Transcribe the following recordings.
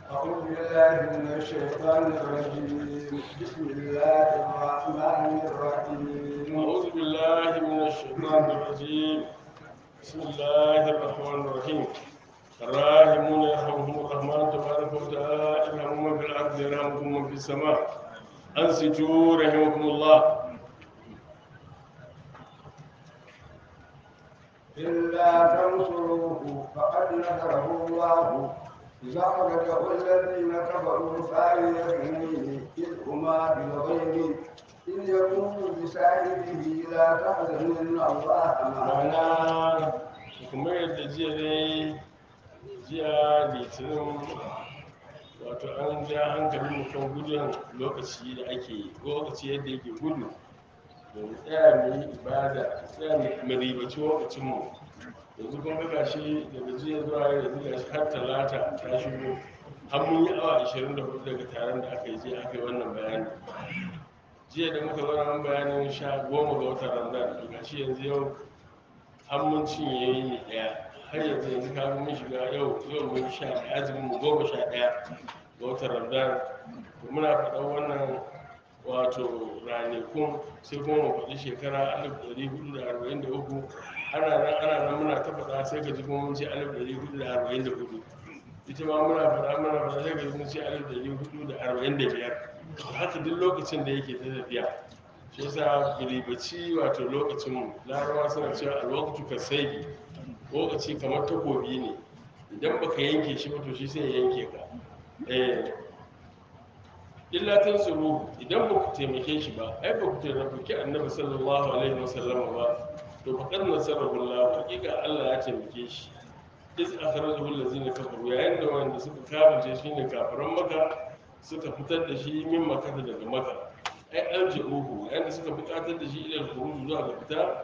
أعوذ بالله من الشيطان الرجيم بسم الله الرحمن الرحيم أعوذ بالله من الشيطان الرجيم بسم الله الرحمن الرحيم الراحمون يرحمهم الرحمن تبارك وتعالى ارحموا من في الأرض يرحمكم من في السماء أنصتوا رحمكم الله. إلا تنصروه فقد نصره الله إذا أخرجه الذين كفروا ثاني اثنين إذ هما بالغيب إذ يقول بصاحبه لا تحزن إن الله معنا. ma'ana kuma yadda jiya dai jiya litinin wato an ja hankalin mu kan gudun lokaci da ake yi lokaci yadda yake gudu da mu tsaya mu yi ibada mu tsaya mu ribaci lokacinmu yanzu kun ga gashi daga jiya zuwa yau yanzu gashi har talata ta shigo har mun yi awa 24 daga taron da aka yi jiya aka yi wannan bayani jiya da muka zauna mun bayanin 10 ga watan ramadan to gashi yanzu yau har mun cinye yini daya har yanzu ka mun shiga yau mun sha azumin mu 11 ga watan ramadan to muna faɗan wannan wato ranakun sai kuma mu faɗi shekara 1443 ana nan muna ta faɗa sai ka ji kuma mun ce 1444 ita ma muna faɗa sai ka ji mun ce 1445 haka duk lokacin da yake ta tafiya shi yasa bilibaci wato lokacin mu larabawa suna cewa alwaqtu kasayfi lokaci kamar takobi ne idan baka yanke shi ba to shi sai ya yanke ka illa tansuru idan ba ku taimake shi ba ai ba ku taimake annabi sallallahu alaihi wasallam ba to faqad nasarahu Allah hakika Allah ya taimake shi iz akhrajahu allazina kafaru yayin da wanda suka kafirce shi ne kafiran maka suka fitar da shi min makka daga makka ai alji'uhu yayin da suka buƙatar da shi ila al-khuruj zuwa ga fita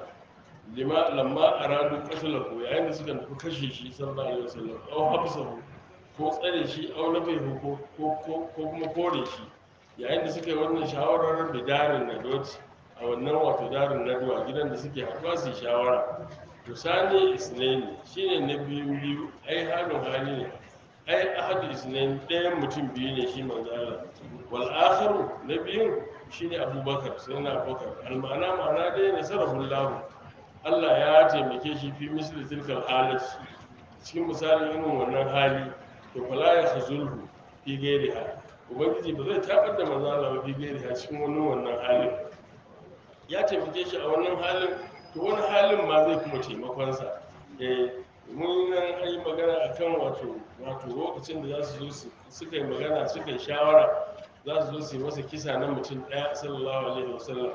lamma aradu qatlahu yayin da suka nufi kashe shi sallallahu alaihi wasallam aw habsahu ko tsare shi aw nafihu ko kuma kore shi yayin da suka yi wannan shawarar bidarin nadot a wannan wato darin naduwa gidan da suke haɗuwa su yi shawara to sani isnaini shine na biyu ai halin hali ne ai ahadu isnaini ɗayan mutum biyu ne shi manzo Allah wal akharu na biyun shine abubakar sai na abubakar almana ma'ana dai nasarahullahu Allah ya taimake shi fi misli tilkal halati cikin misalin irin wannan hali to fala ya khazulhu fi gairiha ubangiji ba zai tabar da manzo Allah fi gairiha cikin wannan halin ya taimake shi a wannan halin to wani halin ma zai kuma taimakon sa mun nan yi magana akan wato lokacin da za su zo suka yi magana suka yi shawara za su zo su yi masa kisa na mutum ɗaya sallallahu alaihi wasallam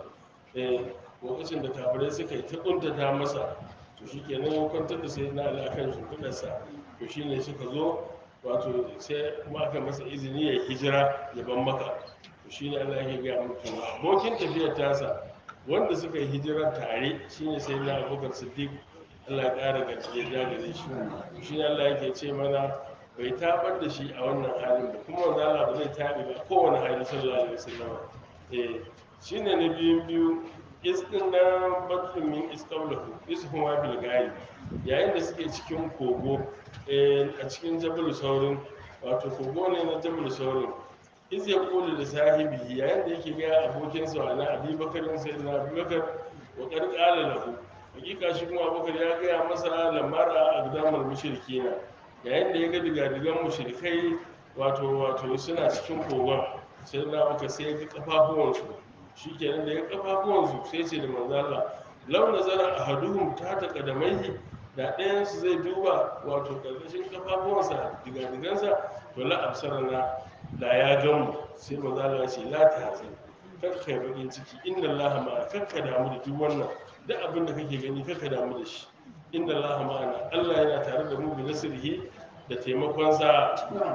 lokacin da kafirai suka yi ta kuntata masa to shi ke nan ya kwantar da sai na ala kan shimfiɗarsa to shi ne suka zo wato sai kuma aka masa izini ya hijira ya ban maka to shi ne Allah ya gaya mutum abokin tafiyar tasa wanda suka yi hijirar tare shi ne sai na abubakar siddiq Allah ya ƙara gargajiya gare shi to shi ne Allah yake ce mana bai tabar da shi a wannan halin ba kuma wanda Allah ba zai tabi ba kowane hali sallallahu alaihi wasallam shine na biyu iskin na batun min isqawlahu ishuma bil ghaib yayin da suke cikin kogo a cikin jabal saurin wato kogo ne na jabal saurin iz yaqulu li sahibihi yayin da yake ga abokin sa ana abubakar sai na abubakar wa qad qala lahu hakika shi kuma abubakar ya ga masa lamara aqdamul mushrikina yayin da ya ga digadigan mushrikai wato suna cikin kogon sai na maka sai ya ga kafafuwansu shi kenan da ya kafafuwansu sai ce da manzala lau nazara ahaduhum ta taqadamaihi da ɗayansu zai duba wato ƙarƙashin kafafuwansa digadigansa to la absarana da ya gamu sai manzala ce la ta hazin kar kai bakin ciki inna allaha ma'a kakka damu da duk wannan duk abin da kake gani kakka damu da shi inna allaha ma'ana Allah yana tare da mu bi nasrihi da taimakonsa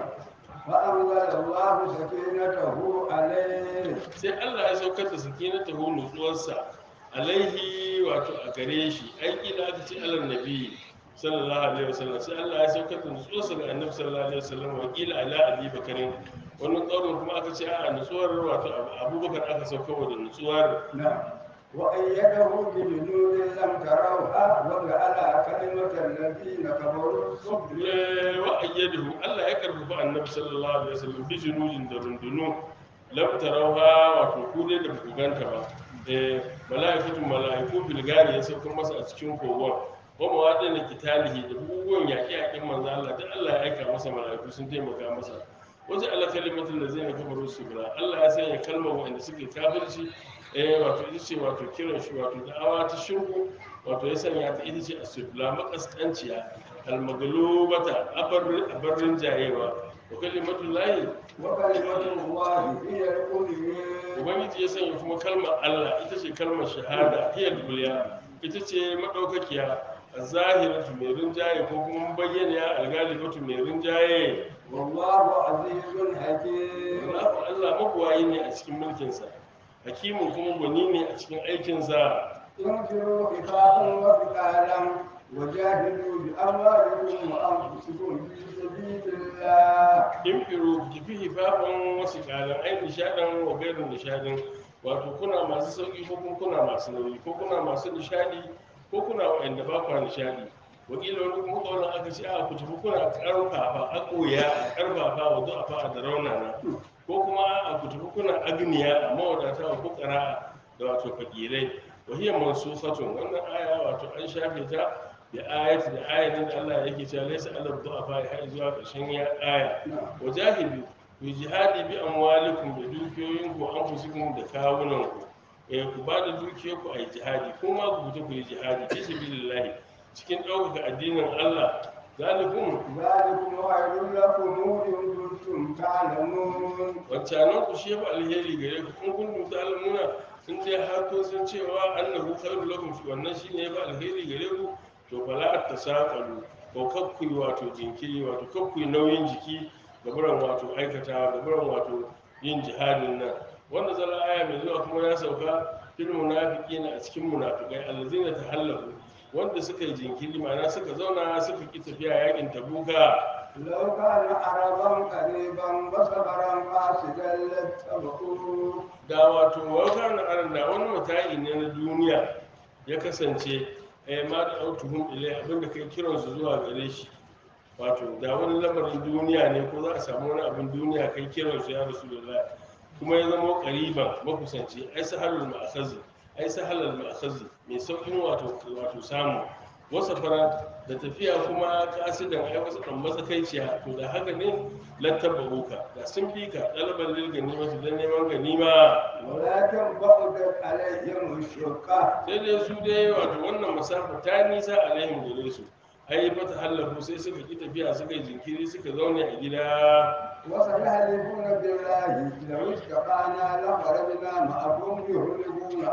فأنزل الله سكينته عليه sai Allah ya saukar da sakinatahu nutsuwarsa alaihi wato a gare shi aiki da aka ce alal nabi sallallahu alaihi wasallam sai Allah ya saukar da nutsuwarsa ga annabi sallallahu alaihi wasallam wa qila ala abi bakarin wannan kaurin kuma aka ce a nutsuwar wato abubakar aka saukar da nutsuwar وأيده بجنود لم تروها وجعل كلمة الذين كفروا السفلى wa ayyadahu Allah ya karfafa annabi sallallahu alaihi wasallam bi junudin da rundunu lam tarawha wato ku dai da ku ganta ba malaiku bil gari ya sauka masa a cikin kogon wa mawadin kitalihi da bugun yaƙin manzo Allah da Allah ya aika masa malaiku sun taimaka masa wajen ala kalimatul ladzina kafaru subra Allah ya sanya kalmar wanda suke kafirci wato ita ce wato kiran shi wato da'awa ta shirku wato ya sanya ta ita ce asufla makaskanciya almagalubata abarrin jayewa wa kalimatul lahi وكلمة الله هي العليا ubangiji ya sanya kuma kalmar Allah ita ce kalmar shahada hiya duliya ita ce madaukakiya zahiratu mai rinjaye ko kuma bayyana algalibatu mai rinjaye والله عزيز حكيم Allah magwayi ne a cikin mulkinsa hakimin kuma gwani ne a cikin aikinsa انفروا خفافا وثقالا وجاهدوا بأموالكم وأنفسكم في سبيل الله in firu tafi hifafan wasu kalan ai nishadan wa gairin nishadin wato kuna masu sauki ko kuma kuna masu nauyi ko kuna masu nishadi ko kuna wa'anda ba kwa nishadi wakila wani kuma kaunar aka ce a ku tafi kuna karfafa a koya a karfafa wa du'afa da raunana ko kuma a ku tafi kuna agniya a mawadata wa fukara da wato fakirai wa hiya mansukhatun wannan aya wato an shafe ta da ayati da ayatin da Allah yake cewa laysa alal du'afa har zuwa ƙarshen ya aya wajahidu ku jihadi bi amwalikum da dukiyoyinku anfusikum da kawunanku ku ba da dukiyarku a yi jihadi kuma ku fita ku yi jihadi fi sabilillahi cikin ɗaukaka addinin Allah zalikum ذلكم خير لكم إن كنتم تعلمون wancanan ku shi yafi alheri gare ku in kuntum ta'lamuna in dai har kun san cewa annahu khairul lakum fi wannan shine yafi alheri gare ku to fala tasaqalu ko kakkuyi wato jinkiri wato kakkuyi nauyin jiki gaburan wato aikata gaburan wato yin jihadin nan wanda zala aya mai zuwa kuma ya sauka fil munafiqina a cikin munafikai allazina tahallaku wanda suka yi jinkiri ma'ana suka zauna suka ki tafiya yakin tabuka لو كان عرضا قريبا وسفرا قاصدا لاتبعوه da wato wata na aran da wani mata'i ne na duniya ya kasance ma da autuhum ilai abinda kai kiransu zuwa gare shi wato da wani lamarin duniya ne ko za a samu wani abin duniya kai kiransu ya rasulullah kuma ya zama qariban makusanci ai sahalul ma'khazi ai sahalul ma'khazi mai saukin wato samu wasa fara da tafiya kuma kasidan ai wasu dan matsakaiciya to da haka ne lattabaruka da sun fi ka ɗaliban lil ganima su dan neman ganima ولكن بعدت عليهم الشقة sai dai su dai wato wannan masafa ta nisa alaihim gare su ai fata hallafu sai suka ki tafiya suka yi jinkiri suka zaune a gida وسيحلفون بالله لو استطعنا لخرجنا معكم يهلكون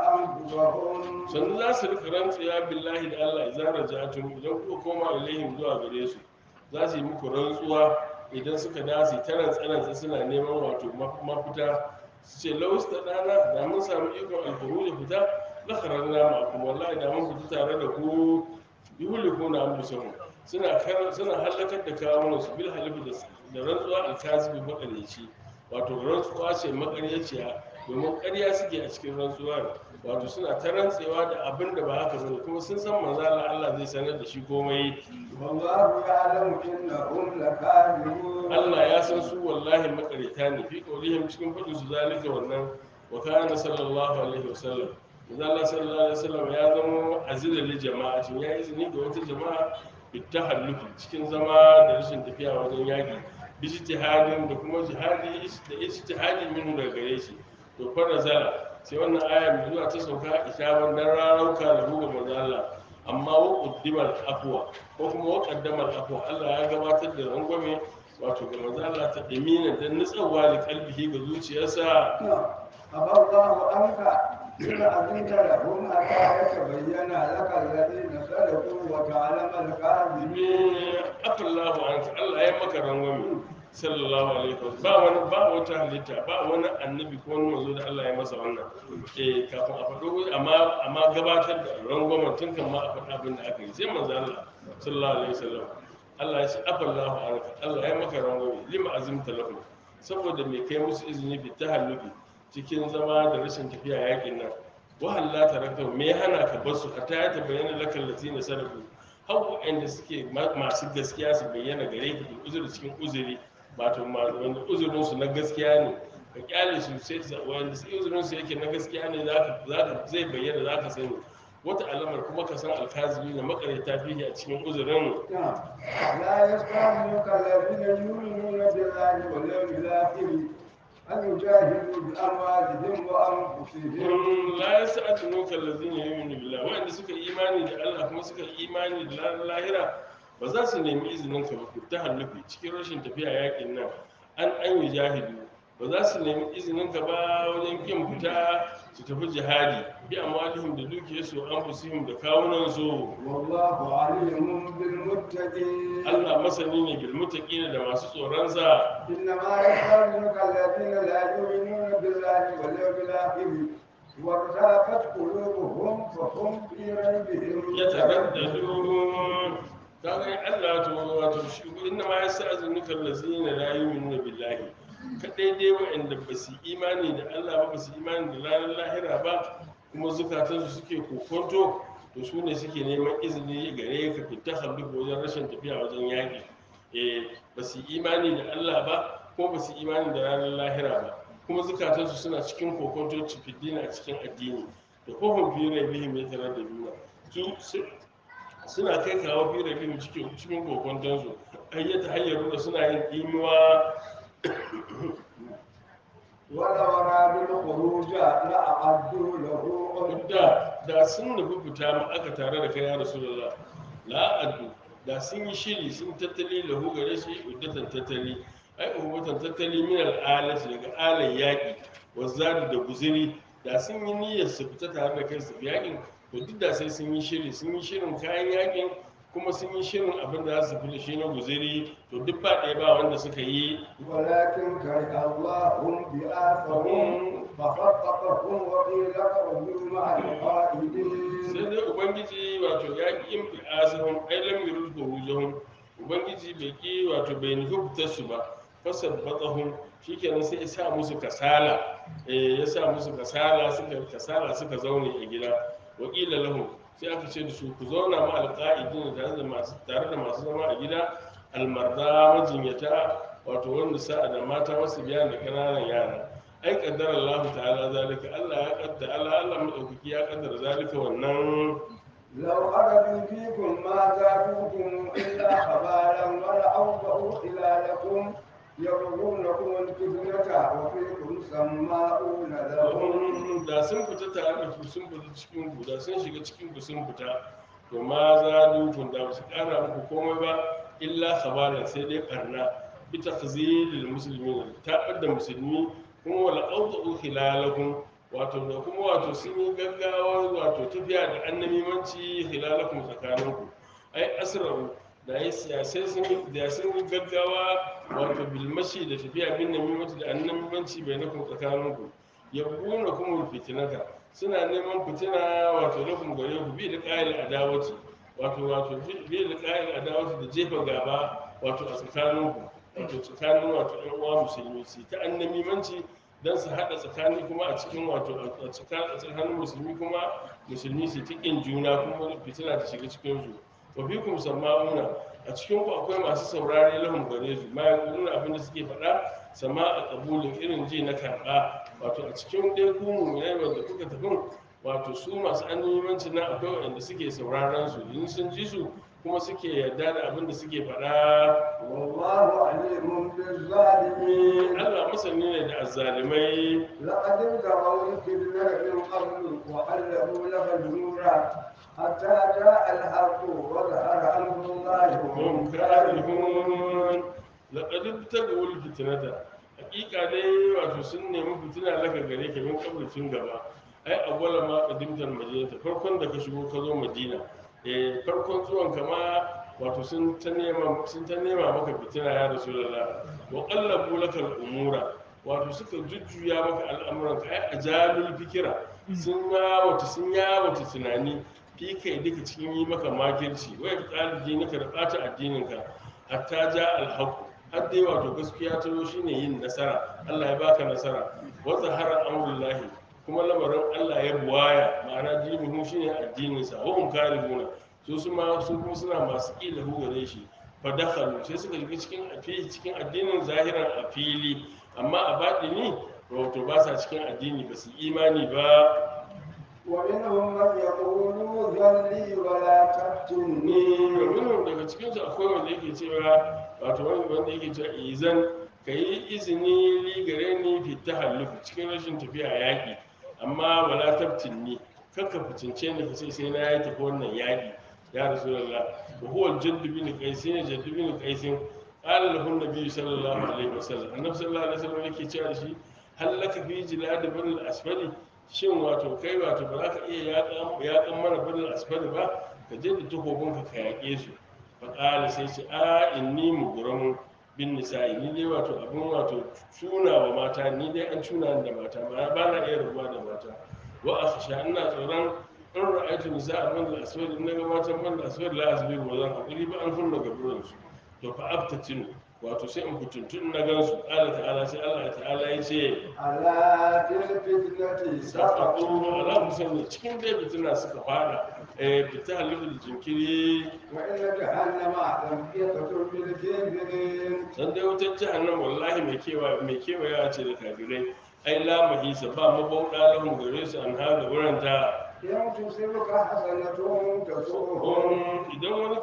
أنفسهم sannan za su rika rantsuwa billahi da Allah idan raja'atum idan kuka koma ilaihim zuwa gare su za su yi muku rantsuwa idan suka dace ta rantsarantsa suna neman wato mafita su ce laus da dana da mun samu ikon alfuru da fita la kharajna ma'akum wallahi da mun fita tare da ku yuhlikuna anfusahum suna halakar da kawunan su bil halifu da rantsuwa alkazibi makaryaci wato rantsuwa ce makaryaciya domin ƙarya suke a cikin rantsuwar wato suna ta rantsewa da abin da ba haka bane kuma sun san manzo Allah zai sanar da shi komai والله يعلم إنهم لكاذبون Allah ya san su wallahi makarita ne fi kaulihim cikin fadin su zalika wannan wa kana sallallahu alaihi wasallam manzo Allah sallallahu alaihi wasallam ya zama azila li jama'atin ya izini ga wata jama'a bitahallufi cikin zama da rashin tafiya wajen yaki bijtihadin da kuma jihadi da ijtihadi minhu daga gare shi to fa nazala sai wannan aya mai zuwa ta sauka ishaban dan rarauka da buga manzo Allah amma wa qaddimal afwa ko kuma wa qaddamal afwa Allah ya gabatar da rangwame wato ga manzo Allah ta dimina dan nutsawa da kalbihi ga zuciyarsa أبى الله عنك إن أذنت لهم حتى يتبين لك الذين صدقوا وتعلم الكاذبين afallahu anka Allah ya maka rangwame sallallahu alaihi wasallam ba wata halitta ba wani annabi ko wani manzo da Allah ya masa wannan kafin a faɗo amma gabatar da rangwamen tun kan ma a faɗa abin da aka yi sai manzo Allah sallallahu alaihi wasallam Allah ya ce afallahu anka Allah ya maka rangwame lima azimta lahum saboda me kai musu izini bi tahallubi cikin zama da rashin tafiya yakin nan wahalla tarakta me ya hana ka bar su hatta ya tabayyana lakal lazina sadaku har waɗanda suke masu gaskiya su bayyana gare ka bil uzuri cikin uzuri wato wanda uzurin su na gaskiya ne ka kyale su sai wanda su uzurin su yake na gaskiya ne zai bayyana zaka sani wata alamar kuma ka san alkazimi na makarita fiye a cikin uzurin. نعم لا يستعجلك الذين يؤمنون بالله واليوم الآخر أن يجاهدوا بأموالهم وأنفسهم. la ya sa'adu nuka lazina yu'minu billah wa'anda suka yi imani da Allah kuma suka yi imani da ranar lahira ba za su nemi izinin ka ba ku ta hallufi cikin rashin tafiya yakin nan an yi jahidu ba za su nemi izinin ka ba wajen kin fita su tafi jihadi bi amwalihim da dukiyarsu an fusihim da kawunan su. والله عليم بالمتقين. Allah masani ne bil muttaqina da masu tsoron sa. إنما يستعجلك الذين لا يؤمنون بالله واليوم الآخر وارتابت قلوبهم فهم في ريبهم Ya taraddadun kaga Allah to wato shi inna ma yasta'zinuka allazina la yu'minuna billahi kadai dai wa'anda ba su imani da Allah ba su imani da ranar lahira ba kuma zukatansu suke kokonto to su ne suke neman izini gare ka fita hallu wajen rashin tafiya wajen yaƙi ba su imani da Allah ba kuma ba su imani da ranar lahira ba kuma zukatansu suna cikin kokonto cikin a cikin addini da kofin fiye bihim ya tarar da juna suna kai kawo fiye bihim cikin kokontonsu ayyata hayyaru da suna yin imuwa. ولو أرادوا الخروج لأعدوا له da sun nufi fita ma aka tare da kai ya rasulullah la'addu da sun yi shiri sun tattali lahu gare shi uddatan tattali ai ubbatan tattali min al'alati daga alan yaƙi wazzadi da guziri da sun yi niyyar su fita tare da kai su yaƙin to duk da sai sun yi shiri sun yi shirin kayan yaƙin kuma sun yi shirin abin da za su fi da shi na guziri to duk ba ɗaya ba wanda suka yi. ولكن كره الله بآثهم فخطفهم وقيل اخرجوا مع القائدين. sai dai ubangiji wato ya ƙi yin fi'asahun ailam yurul furujahum ubangiji bai ƙi wato bai nufi fitar su ba fasar batsahun shikenan sai ya sa musu kasala ya sa musu kasala suka zaune a gida wakila lahum sai aka ce da su ku zauna ma alƙa'idin tare da masu zama a gida almarda majinyata wato wanda sa'a da mata masu biya da ƙananan yara ai kaddara Allah ta'ala zalika Allah ya kaddara Allah madaukaki ya kaddara zalika wannan. لو خرجوا فيكم ما زادوكم إلا خبالا ولأوضعوا خلالكم يبغونكم الفتنة وفيكم سماؤون لهم. da sun fita tare da ku sun fita cikin ku da sun shiga cikin ku sun fita to ma za dukun da su kara muku komai ba illa khabaran sai dai karna bi takhzilil muslimin ta da musulmi kuma wala awdu khilalakum wato da kuma wato sun yi gaggawa wato tafiya da annamimanci khilalakum tsakaninku ai asra'u da ya siyasai sun yi gaggawa wato bilmashi da tafiya bin namimanci da annamimanci bai nufin tsakaninku ya buna kuma fitinata suna neman fitina wato lakum gare ku bi da ƙa'il adawati wato bi da ƙa'il adawati da jefa gaba wato a tsakaninku wato tsakanin wato ɗan uwa musulmi su ta annamimanci don su haɗa tsakani kuma a cikin wato a tsakanin musulmi kuma musulmi su ta ƙin juna kuma fitina ta shiga cikin su wa fikum sama'una a cikin ku akwai masu saurare lahum gare su ma yaquluna abin da suke faɗa sama'a qabulin irin ji na karɓa wato a cikin dai ku mu'minai wanda kuka tafi wato su masu annabimanci na akwai wanda suke sauraron su in sun ji su kuma suke yarda da abin da suke faɗa. والله عليم بالظالمين. Allah masani ne da azzalimai. لقد ابتغوا الفتنة من قبل وقلبوا لك النور حتى جاء الحق وظهر أمر الله وهم كارهون. لقد ابتغوا الفتنة hakika dai wato sun nemi fitina laka gare ka min kabul tun gaba ai awwala ma qadimtal madinata farkon da ka shigo ka zo madina farkon zuwan ka ma wato sun ta nema maka fitina ya rasulullah wa qallabu lakal umura wato suka jujjuya maka al'amuran ka ai ajalul fikira sun wata tunani fi kai duka cikin yi maka makirci wai qalbi naka da bata addinin ka hatta ja al har dai wato gaskiya ta zo shine yin nasara Allah ya baka nasara wa zahara amrullahi kuma lamarin Allah ya buwaya ma'ana dinihu shine addinin sa wa hum karihuna su kuma suna masu kila hu gare shi fa dakhalu sai suka shiga cikin afi cikin addinin zahiran a fili amma a batini wato ba sa cikin addini ba su imani ba. ومنهم من يقول ذلي ولا تفتني domin daga cikinsu akwai wanda yake cewa wato wanda yake cewa izan ka yi izini li gare ni fi tahallufu cikin rashin tafiya yaƙi amma wala tabtin ni kakka fitince ni ka sai na yi tafi wannan yaƙi ya rasulullah wa huwa jadd bin qais ne jadd bin qais qala lahu nabi sallallahu alaihi wasallam annabi sallallahu alaihi wasallam yake cewa da shi hallaka fi jilad bin al-asfali shin wato kai wato ba za ka iya yaƙan mana bin al-asfali ba ka je da takobinka ka yaƙe su faƙala sai ce a inni muguramun bin nisa'i ni dai wato abin wato cuna wa mata ni dai an cuna da mata ba na iya rabuwa da mata wa a fasha ina tsoron in ra'aitu nisa'a man da aswad in ga matan man da aswad la asbiru wa zan hakuri ba an hunna gaburan su to fa abtatinu wato sai in kutuntun na gansu Allah ta'ala sai Allah ta'ala ya ce على الفتنة safatu سقطوا ala musamman cikin dai fitina suka fada fita halin jinkiri وإن جهنم لمحيطة بالكافرين dan dai wutar jahannam wallahi mai kewaya ce da kafirai ai la mahisa ba mabauda lahum gare su an haga wurin ta إن تصبك حسنة تسؤهم idan wani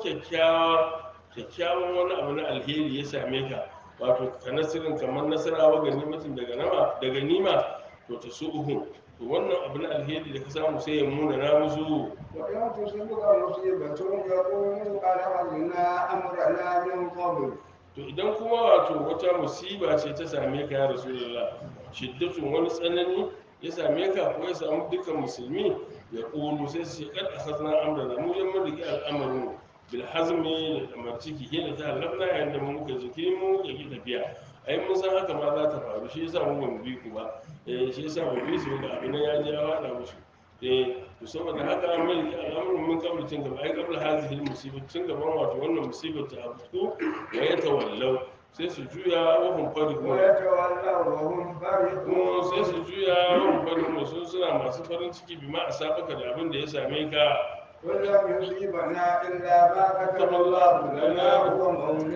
kyakkyawan wani abu na alheri ya same ka wato ka nasirin kamar nasarawa ganimatin daga nima to ta su'uhum to wannan abu na alheri da ka samu sai ya muna na musu وإن تصبك مصيبة يقولوا قد أخذنا أمرنا من قبل to idan kuma wato wata musiba ce ta same ka ya rasulullah shiddatun wani tsanani ya same ka ko ya samu dukkan musulmi ya ƙulu sai su ce kad akhadna amrana mu yan mun rike al'amarin bil hazmi da amarciki hina ta halafna yayin da muka jikiri mu ya ki tafiya ai mun san haka ma za ta faru shi yasa mu ban bi ku ba shi yasa mu bi su ga abin ya ji ya wada musu to saboda haka mun rike al'amarin mun kabla tun gaba ai kabla hazihi musibat tun gaban wato wannan musibar ta afku wa ya tawallau sai su juya wa hum farihun ويتولوا وهم kuma sai فرحون su juya wa farin sun suna masu farin ciki bi ma a sabaka da abin da ya same ka قل لم يصيبنا إلا ما كتب الله لنا هو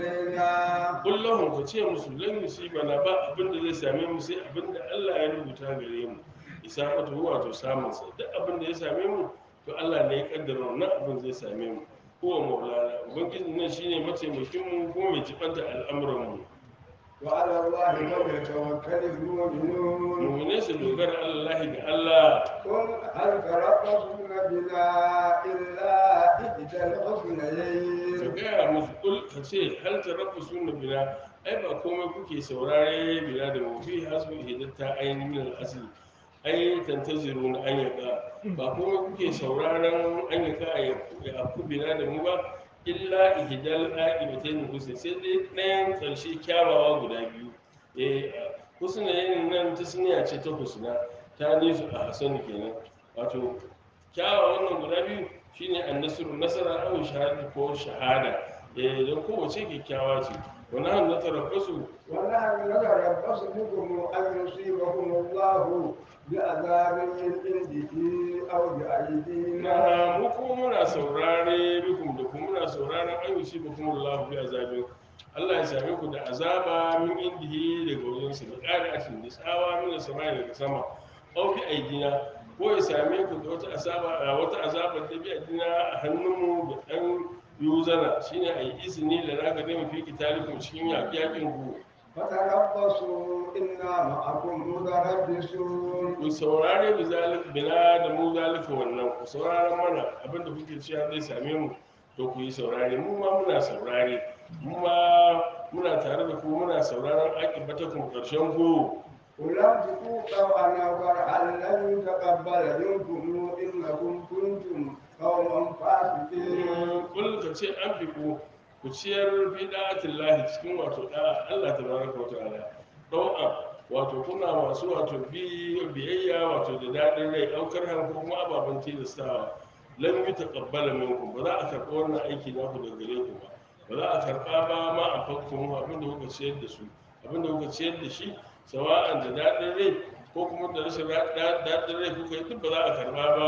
مولينا kullahun ka ce musu lan bana ba abin da zai same mu sai abin da Allah ya rubuta gare mu isabatu wato samun sa duk abin da ya same mu to Allah ne ya kaddara wannan abin zai same mu huwa maulana ubangiji nan shine mataimakin mu kuma mai jibanta al'amuran mu وعلى الله فليتوكل المؤمنون mu'mine su dogara Allah ga Allah قل هل تربصون بنا إلا إحدى ka الحسنيين gaya musu kul ka ce hal tarabbasu na bina ai ba komai kuke saurare bina da mu fi hasbu hidatta ainihin al'asli ai tantaziru na an yaka ba komai kuke sauraron an yaka ya afku bina da mu ba illa ihdal aqibatain husna sai dai ɗayan ƙarshe kyawawa guda biyu husna yin nan tasniya ce ta husna ta nisu a hasanu kenan wato kyawawan nan guda biyu shine annasru nasara aw shahada ko shahada don kowace kyakkyawa ce wani hannu na tarabbasu ونحن نتربص بكم أن يصيبكم الله بعذاب من عنده أو بأيدينا na mu kuma muna saurare bikum da kuma muna sauraron an yi ba kuma Allah bi azabin Allah ya same ku da azaba min indihi daga wajen sa da ƙari a cikin tsawa min sama daga sama au bi aidina ko ya same ku da wata azaba ta bi aidina a hannunmu da ɗan yuzana shine a yi izini da na ga mu fi kitalikum cikin yaƙin ku فتربصوا إنا معكم متربصون ku saurare bina da mu zalika wannan ku saurare mana abinda kuke cewa zai same mu to ku yi saurare mu ma muna saurare mu ma muna tare da ku muna sauraron akibata ku karshen ku ولم تكونوا أنا ورعا لن يتقبل منكم إنكم كنتم قوما فاسقين kul ka ce an fi ku ciyar fi da'atin lahi cikin wato da'a Allah tabaraka wa ta'ala dau'a wato kuna masu wato biyayya wato da daɗin rai ɗaukar hanku kuma ababen tilastawa lam yi taƙabbala minkum ba za a karɓi wannan aiki na ku daga gare ku ba ba za a karɓa ba ma a fakku abin da kuka ciyar da su abin da kuka ciyar da shi sawa'an da daɗin rai ko kuma da rashin daɗin rai kuka yi duk ba za a karba ba.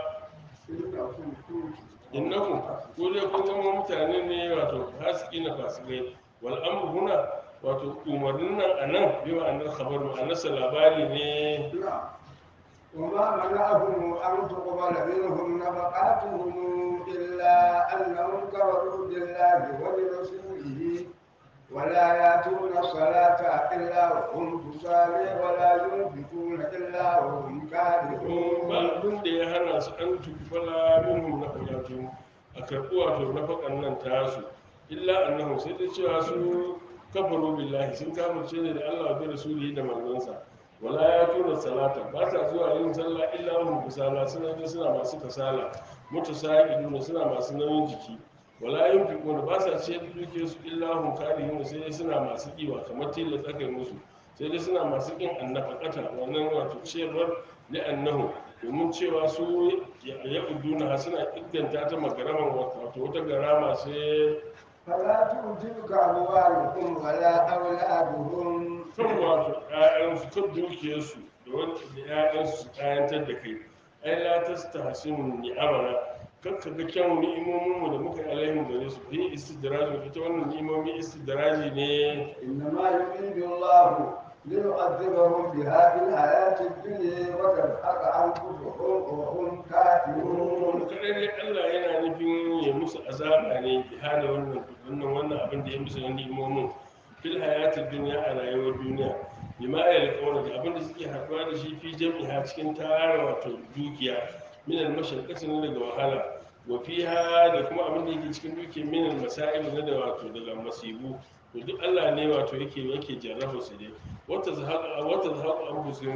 إنكم كنتم innakum ko dai kun zama mutane ne wato fasiki na fasikai wal amru huna wato umarnin nan anan bi ma'anar khabar ma'anarsa labari ne. نعم وما منعهم أن تقبل منهم نفقاتهم إلا أنهم كفروا بالله وبرسوله ولا يأتون الصلاة إلا وهم كسالى ولا ينفقون إلا وهم ba كارهون. abin da ya hana su an tukbala minhum nafaqatu a karɓi wato nafaƙan nan tasu illa annahum sai da cewa su kafaru billahi sun kafirce ne da Allah bi rasulihi da manzonsa wala ya tura salata ba sa zuwa yin sallah illa hum kusala suna masu kasala mutasaqiduna suna masu nauyin jiki wala yunfiquna ba sa ciyar da duke su illa hum karihun sai dai suna masu kiwa kamar tilas aka yi musu sai dai suna masu kin annafaqata wannan wato ciyarwar li'annahu domin cewa su ya uduna suna inganta ta magaraman wato wata garama ce. فلا تعجبك أموالهم ولا أولادهم kan wato ƴaƴansu kan dukiyarsu da wanda da ƴaƴansu su kayantar da kai ai la tastahsinu ni'amana kan ka ga kyan ni'imomin mu da muka yi alaihim gare su fi istidraji ita wannan ni'imomi istidraji ne. إنما يريد الله ليعذبهم بها في الحياة الدنيا وتزهق أنفسهم وهم كافرون. kadai dai Allah yana nufin ya musu azaba ne bi hada wannan abin da ya musu na ni'imomin fil hayatid dunya a rayuwar duniya bima ya alƙawar da abin da suke haɗuwa da shi fi jami'a cikin tara wato dukiya min al-mashaqqati ne daga wahala wa fiha da kuma abin da yake cikin dukiya min al-masa'ib ne da wato daga masibu to duk Allah ne wato yake jarraba su dai wata zahaqa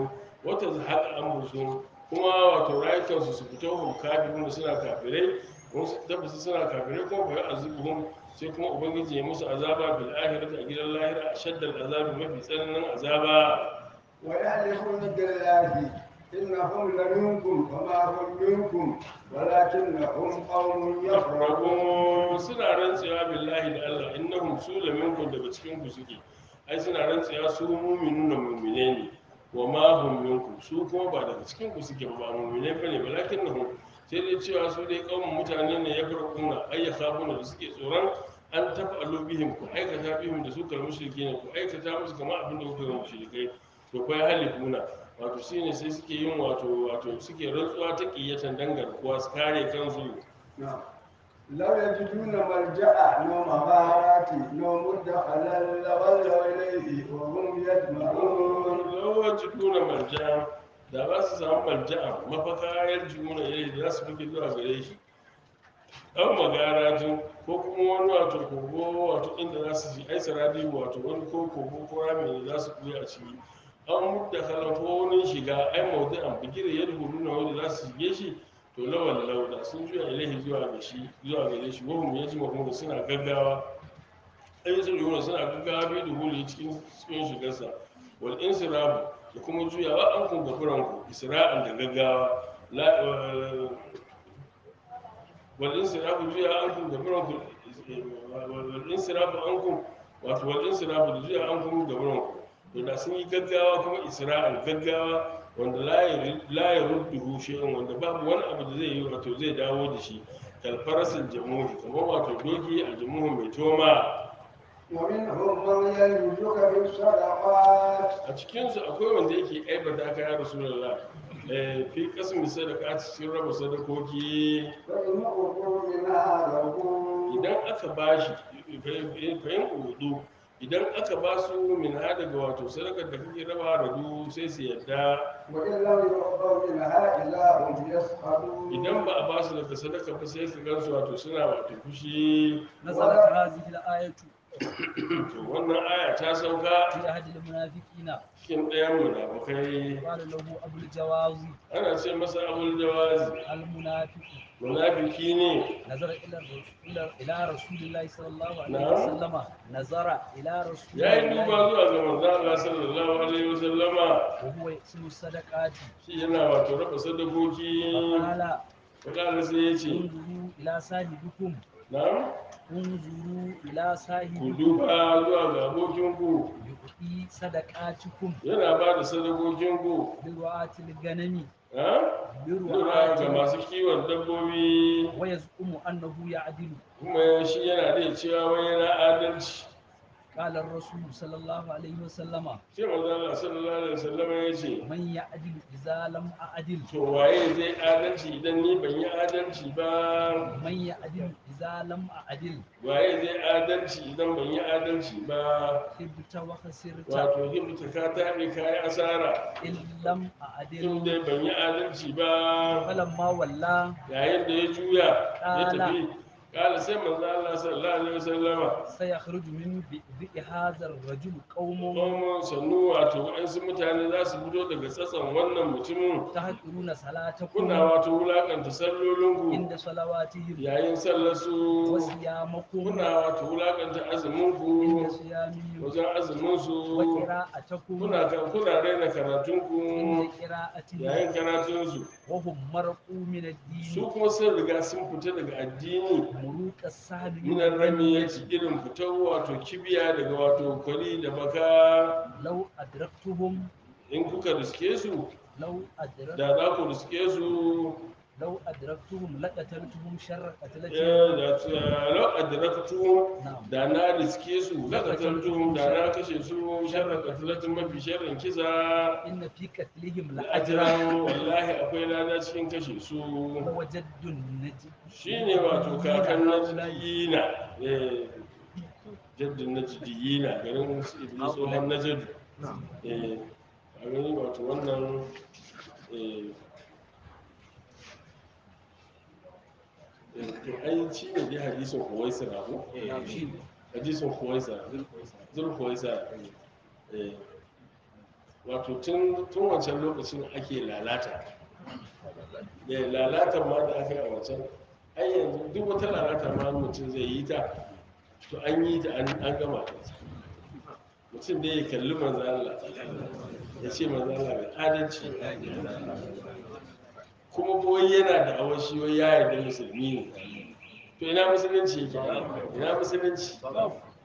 anfusuhum kuma wato rayukansu su fito hum kafirun da suna kafirai wasu tabbata suna kafirai kuma fa azubuhum sai kuma ubangiji ya musu azaba bil akhirati a gidan lahira shaddal azabi mafi tsananin azaba. ويحلفون بالله إنهم لمنكم وما هم منكم ولكنهم قوم يفرقون. suna rantsewa billahi da Allah innahum su la minkum daga cikin ku suke ai suna rantsewa su mu'minuna mu'mine ne wa ma hum minkum su kuma ba daga cikin ku suke ba mu'mine bane walakinnahum sai dai cewa su dai kaumun mutane ne ya farkuna ay yakhafuna da suke tsoron an tafa'alu bihim ku aikata bihim da su kal mushriki ne ku aikata musu kamar abin da kuka yi mushrikai to kai halifuna wato shine sai suke yin wato suke rantsuwa ta kiyatan dangarkuwa su kare kansu. نعم. لو يجدون ملجأ نوم مغارات نوم مدخلا لولوا إليه وهم يجمعون. lawar jikuna marja da ba su samu marja'a mafakayar jikuna yayi da za su fi zuwa gare shi ɗan magara tun ko kuma wani wato kogo wato inda za su ji aisa radi wato wani ko kogo ko rami da za su ɓuya a ciki an mutta halafo wani shiga ai maudu'an bigire yadda hudu na wanda za su shige shi to lawan lauda sun juya ilahi zuwa gare shi wahum ya ji mahimmanci suna gaggawa ɗaya sun yi suna gaggawa bai da huli cikin shigarsa wal insirafu da kuma juyawa an kun gafuran ku isra'an da gaggawa wal insirafu juyawa an kun gafuran ku wal insirafu an kun wato wal insirafu da juyawa an kun gafuran ku to da sun yi gaggawa kuma isra'an gaggawa wanda la ya rudduhu shay'un wanda babu wani abu da zai yi wato zai dawo da shi kalfarasin jamuhi kamar wato doki a jamuhin mai toma. ومنهم من يلمزك في الصدقات. a cikinsu akwai wanda yake aibata ka ya rasulullah fi kasmi sadaka cikin raba sadakoki فإن أوتوا منها رضوا. idan aka bashi fahim udu idan aka ba su min ha daga wato sadakar da kake raba radu sai su yadda وإن لم يعطوا منها إلا هم يسخطون. idan ba a ba su daga sadaka ba sai su gansu wato suna wato fushi. نزلت هذه الآية to wannan aya ta sauka في أحد المنافقين cikin ɗayan munafukai قال له أبو الجواز ana ce masa abul jawazi المنافق munafiki ne نظر إلى رسول الله صلى الله عليه نعم. وسلم نظر إلى رسول ya yi duba الله zuwa ga manzo Allah sallallahu alaihi wasallama وهو يقسم الصدقات shi yana wato raba sadakoki فقال fakala sai ya ce انظروا إلى صاحبكم na انظروا إلى ku صاحبكم duba zuwa ga abokinku في صدقاتكم yana ba da sadakokin ku برعاة الغنم ha lura ga برعاة masu kiwon dabbobi ويزعم أنه يعدل kuma shi yana da cewa wai yana adalci قال الرسول صلى الله عليه وسلم sai manzo Allah sallallahu alaihi wasallam ya ce من يعدل إذا لم أعدل to waye zai adalci idan ni ban yi adalci ba من يعدل إذا لم أعدل waye zai adalci idan ban yi adalci ba خبت وخسرت wato hibta ka taɓe ka yi asara إن لم in أعدل dai ban yi adalci ba فلما ولى yayin da ya juya ya قال tafi kala sai manzo Allah sallallahu alaihi wasallama سيخرج من بئر هذا الرجل قوم kuma sannu wato waɗansu mutane za su fito daga tsatson wannan mutumin تهجرون صلاتكم kuna wato wulakanta sallolinku عند صلواتهم yayin sallarsu وصيامكم kuna wato wulakanta عند azuminku صيامهم wajen azuminsu وقراءتكم kuna raina karatunku عند قراءتهم yayin karatunsu وهم مرقوا من su الدين kuma sun riga sun fita daga addini ملوك السهل من minan rami ya الرمية ci irin fitar wato kibiya daga wato kwari da baka لو أدركتهم in kuka riske su لو أدرك da za ku riske su لو أدركتهم لقتلتهم شر قتلة da lau adraktu نعم da na riske su laqataltuhum da na kashe su sharra qatlatin mafi sharrin kisa إن في قتلهم da لأجرا ajiran wallahi akwai lada cikin kashe su وهو جد النجد shine wato kakan هؤلاء najdiyina jaddin najdiyina garin tsohon najadu a gani wato wannan to ai shi ne dai hadisin kuwaisa na ko hadisin kuwaisa zul kuwaisa wato tun wancan lokacin ake lalata lalatar ma da aka yi a wancan ai yanzu duk wata lalata ma mutum zai yi ta to an yi ta an gama ta mutum da ya kalli manzo Allah ya ce manzo Allah mai adalci kuma boye yana da awashi wai ya yarda musulmi ne to ina musulunci yake ina musulunci to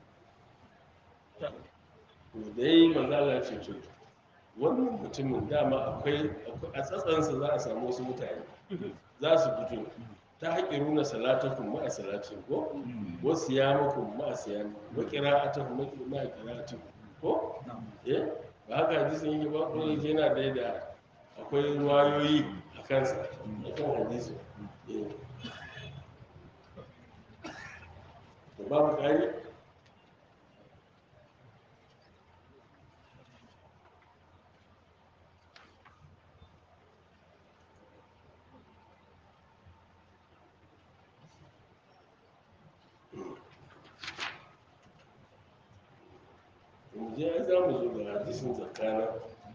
dai manzo Allah ya ce to wannan mutumin dama akwai a tsatsansa za a samu wasu mutane za su fito ta haƙiru na salatakun ma'a salatin ko wasu ya makon ma'a siyami wa ƙira'atakun ma'a ƙira'atin ko ba haka hadisin yake ba ko yake yana da akwai ruwayoyi a kansa a kan hadisin to babu ƙari je ai za mu zo ga hadisin zakana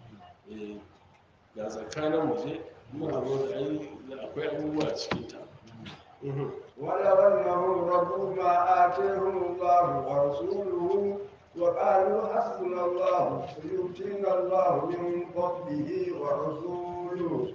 ga zakana mu je muka zo da ai akwai abubuwa a cikin ta ولو أنهم رضوا ما آتيهم الله ورسوله وقالوا حسبنا الله سيؤتينا الله من فضله ورسوله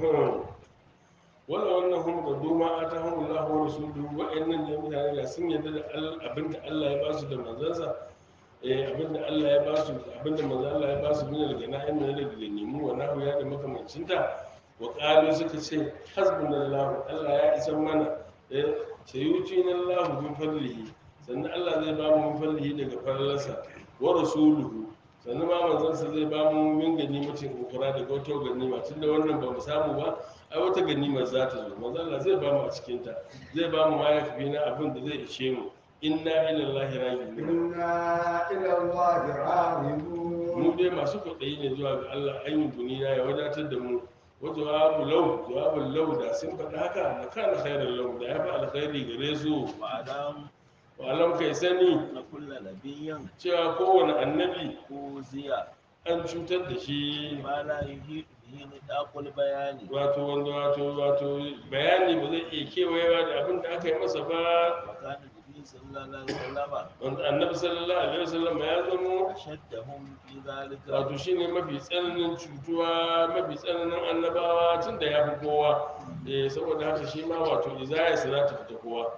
wala wannan hum da doma atahum Allah wa rasuluhu wa'annan ne mutane da sun yarda da abinda Allah ya basu da manzansa abinda Allah ya basu abinda manzo Allah ya basu min daga na'im ne daga ganimu wa nahu ya da makamancinta wa qalu suka ce hasbunallahu Allah ya isa mana sayutina Allah min fadlihi sannan Allah zai ba mu min fadlihi daga fadlarsa wa rasuluhu sannan ma manzansa zai ba mu min ganimatin ukura daga wata ganima tunda wannan ba mu samu ba ai wata ganimar za ta zo manzo Allah zai ba mu a cikin ta zai ba mu ma ya kafi na abin da zai ishe mu inna ilallahi raji'un إنا إلى الله راغبون mu dai masu kwaɗayi ne zuwa ga Allah an yi bunina ya wadatar da mu wa jawabul law da sun faɗa haka da kana khairar law da ya fi alkhairi gare su وأعلم wa alam kai sani أن كل نبي cewa kowane annabi أوذي an cutar da shi ما لا يحيط به نطاق البيان wato bayani ba zai iya kewayewa da abin da aka yi masa ba وكان النبي صلى الله عليه وسلم wanda annabi sallallahu alaihi wasallam ya zamo أشدهم في ذلك wato shine mafi tsananin cutuwa mafi tsananin annabawa tun da ya fi kowa saboda haka shi ma wato izaya su za ta fita kowa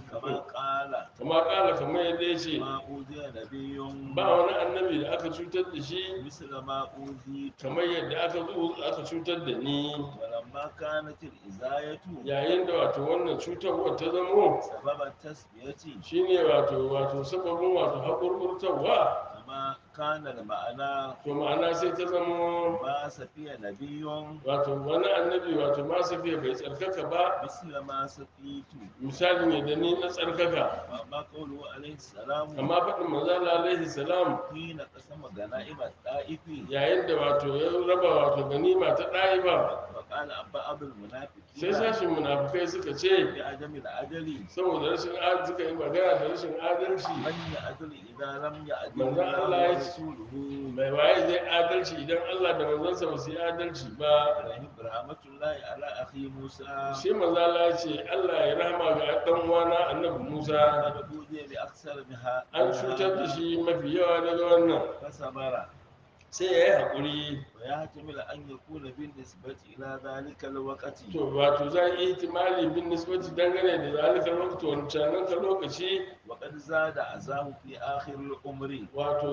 كما قال kama kala kamar yadda ya ce ما أوذي نبي ba wani annabi da aka cutar da shi مثل ما أوذيت kamar yadda aka cutar da ni ولما كانت الإزاية yayin da wato wannan cutarwar ta zamo سبب التسمية shine wato sababin wato haƙurƙurtarwa كما كان المعنى to ma'ana sai ta zamo ما سفي نبي wato wani annabi wato ma safiya bai tsarkaka ba مثل ما سفيت misalin yadda ni na tsarkaka وأما قوله عليه السلام amma faɗin manzala alaihi salam حين قسم غنائم الطائف yayin da wato ya raba wato ganima ta ɗaiba فقال بعض sai المنافقين sashin munafukai suka ce بعدم العدل saboda rashin adalci suka yi magana da rashin adalci من يعدل إذا لم يعدل manzon الله Allah ya ce ورسوله mai waye zai adalci idan Allah da manzansa ba su yi adalci ba رحمة الله على أخي موسى shi manzala ya ce Allah ya rahama ga ɗan uwana annabi Musa قد أوذي بأكثر منها an cutar da shi mafi yawa daga wannan فصبر sai ya yi haƙuri ويحتمل أن يكون بالنسبة إلى ذلك الوقت to wato za a yi ihtimali bin nisbati dangane da zalikar lokaci wancanan ka lokaci وقد زاد عزاه في آخر العمر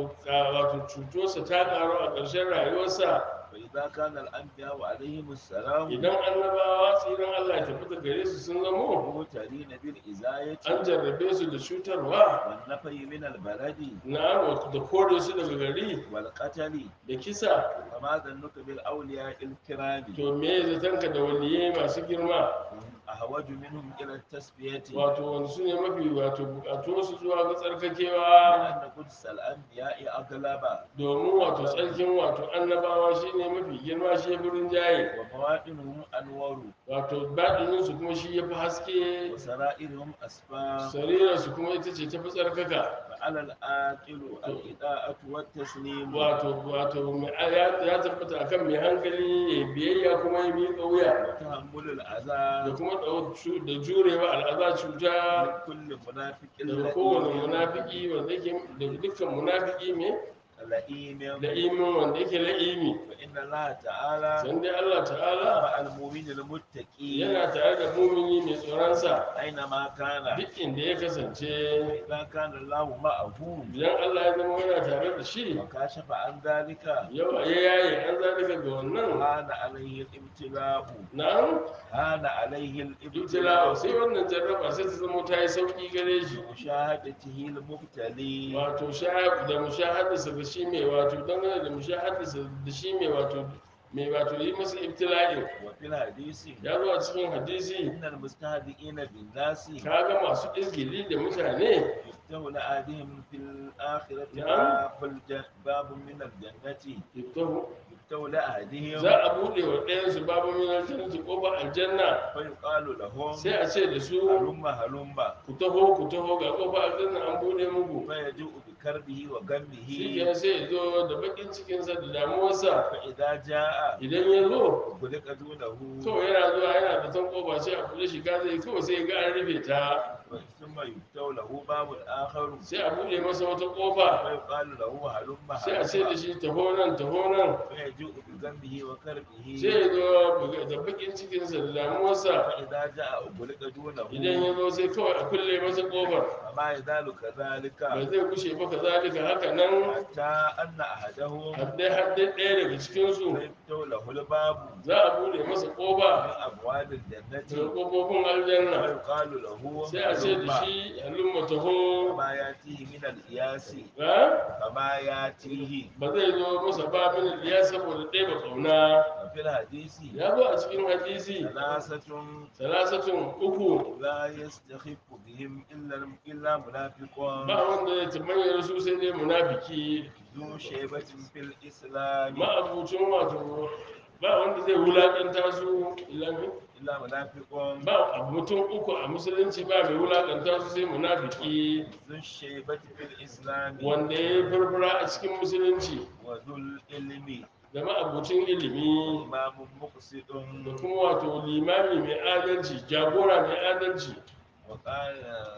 wato cutarsa ta karu a ƙarshen rayuwarsa فإذا كان الأنبياء عليهم السلام idan annabawa tsiran Allah ya tafi gare su sun zamo مبتلين بالإزاية an jarrabe su da cutarwa والنفي من البلد na da kore su daga gari والقتل da kisa فما ظنك بالأولياء الكرام to me zatanka da waliyai masu girma هم أهوج منهم إلى التسبية wato wani su ne mafi wato bukatuwarsu zuwa ga tsarkakewa لأن قدس الأنبياء أغلب domin wato tsarkin wato annabawa shine mafi girma shi ya burin jaye ومواطنهم أنور wato baɗininsu kuma shi ya fi haske وسرائرهم أسفار sarirarsu kuma ita ce ta fi tsarkaka فعلى الآكل الإضاءة والتسليم ya tabbata akan mai hankali ya biyayya kuma ya miƙa wuya وتحمل da الأذى kuma da jurewa al'aza cuta من كل منافق daga kowane لئيم munafiki wanda yake daga dukkan munafiki mai لئيم la'imin wanda yake la'imi فإن الله تعالى san dai Allah ta'ala مع المؤمن المتقي yana tare da mumini mai tsoronsa أينما كان duk inda ya kasance فإذا كان الله معه idan Allah ya zama yana tare da shi وكشف عن ذلك yawa ya yaye an zalika ga wannan هان عليه الابتلاء na'am هان عليه ibtila sai الابتلاء wannan jarraba sai ta zama ta yi sauki gare shi بمشاهدته المبتلي wato da mushahadasa da shi mai wato dangane da mushahadasa da shi mai wato yi masa ibtila'in وفي الحديث ya zo a cikin hadisi إن المستهزئين بالناس kaga masu izgili da mutane يفتح لأحدهم في الآخرة نعم. باب من الجنة yaftahu يفتح لأحدهم za a buɗe wa ɗayansu babu minar jannati ƙofar aljanna فيقال لهم sai a ce da su هلم هلم ku taho ga ƙofar aljanna an buɗe muku فيجوء بكربه shi وغمه ke sai ya zo da baƙin cikinsa da damuwarsa فإذا جاء idan ya zo غلق دونه kawai yana zuwa yana da tan ƙofa sai a buɗe shiga zai kawai sai ya ga an rufe ta ثم يفتح له باب آخر sai a buɗe masa wata ƙofa فيقال له هلم sai a ce da هلم shi taho nan فيجوء بغمه وكربه sai ya zo da baƙin cikinsa da damuwarsa فإذا جاء غلق دونه idan ya zo sai kawai a kulle masa ƙofar فما يزال كذلك ba zai kushe ba kazalika haka nan حتى أن أحدهم haddai ɗaya daga cikinsu يفتح له الباب za a buɗe masa من ƙofa أبواب daga الجنة ƙofofin aljanna ويقال له sai a ce da هلم shi halumma taho فما يأتيه من الإياس ha فما يأتيه ba zai zo masa ba min ya saboda ɗaya ba ƙauna وفي الحديث ya zo a cikin hadisi ثلاثة salasatun uku لا يستخف بهم إلا منافق ba wanda ya tamayar su sai dai munafiki ذو شيبة في الإسلام ma'abucin wato ba wanda zai wulaƙanta su ilami إلا منافق ba mutum uku a musulunci ba mai wulaƙanta su sai munafiki ذو الشيبة في الإسلام wanda ya yi farfara a cikin musulunci وذو العلم da ma'abucin ilimi إمام مقصد da kuma wato limami mai adalci jagora mai adalci وقال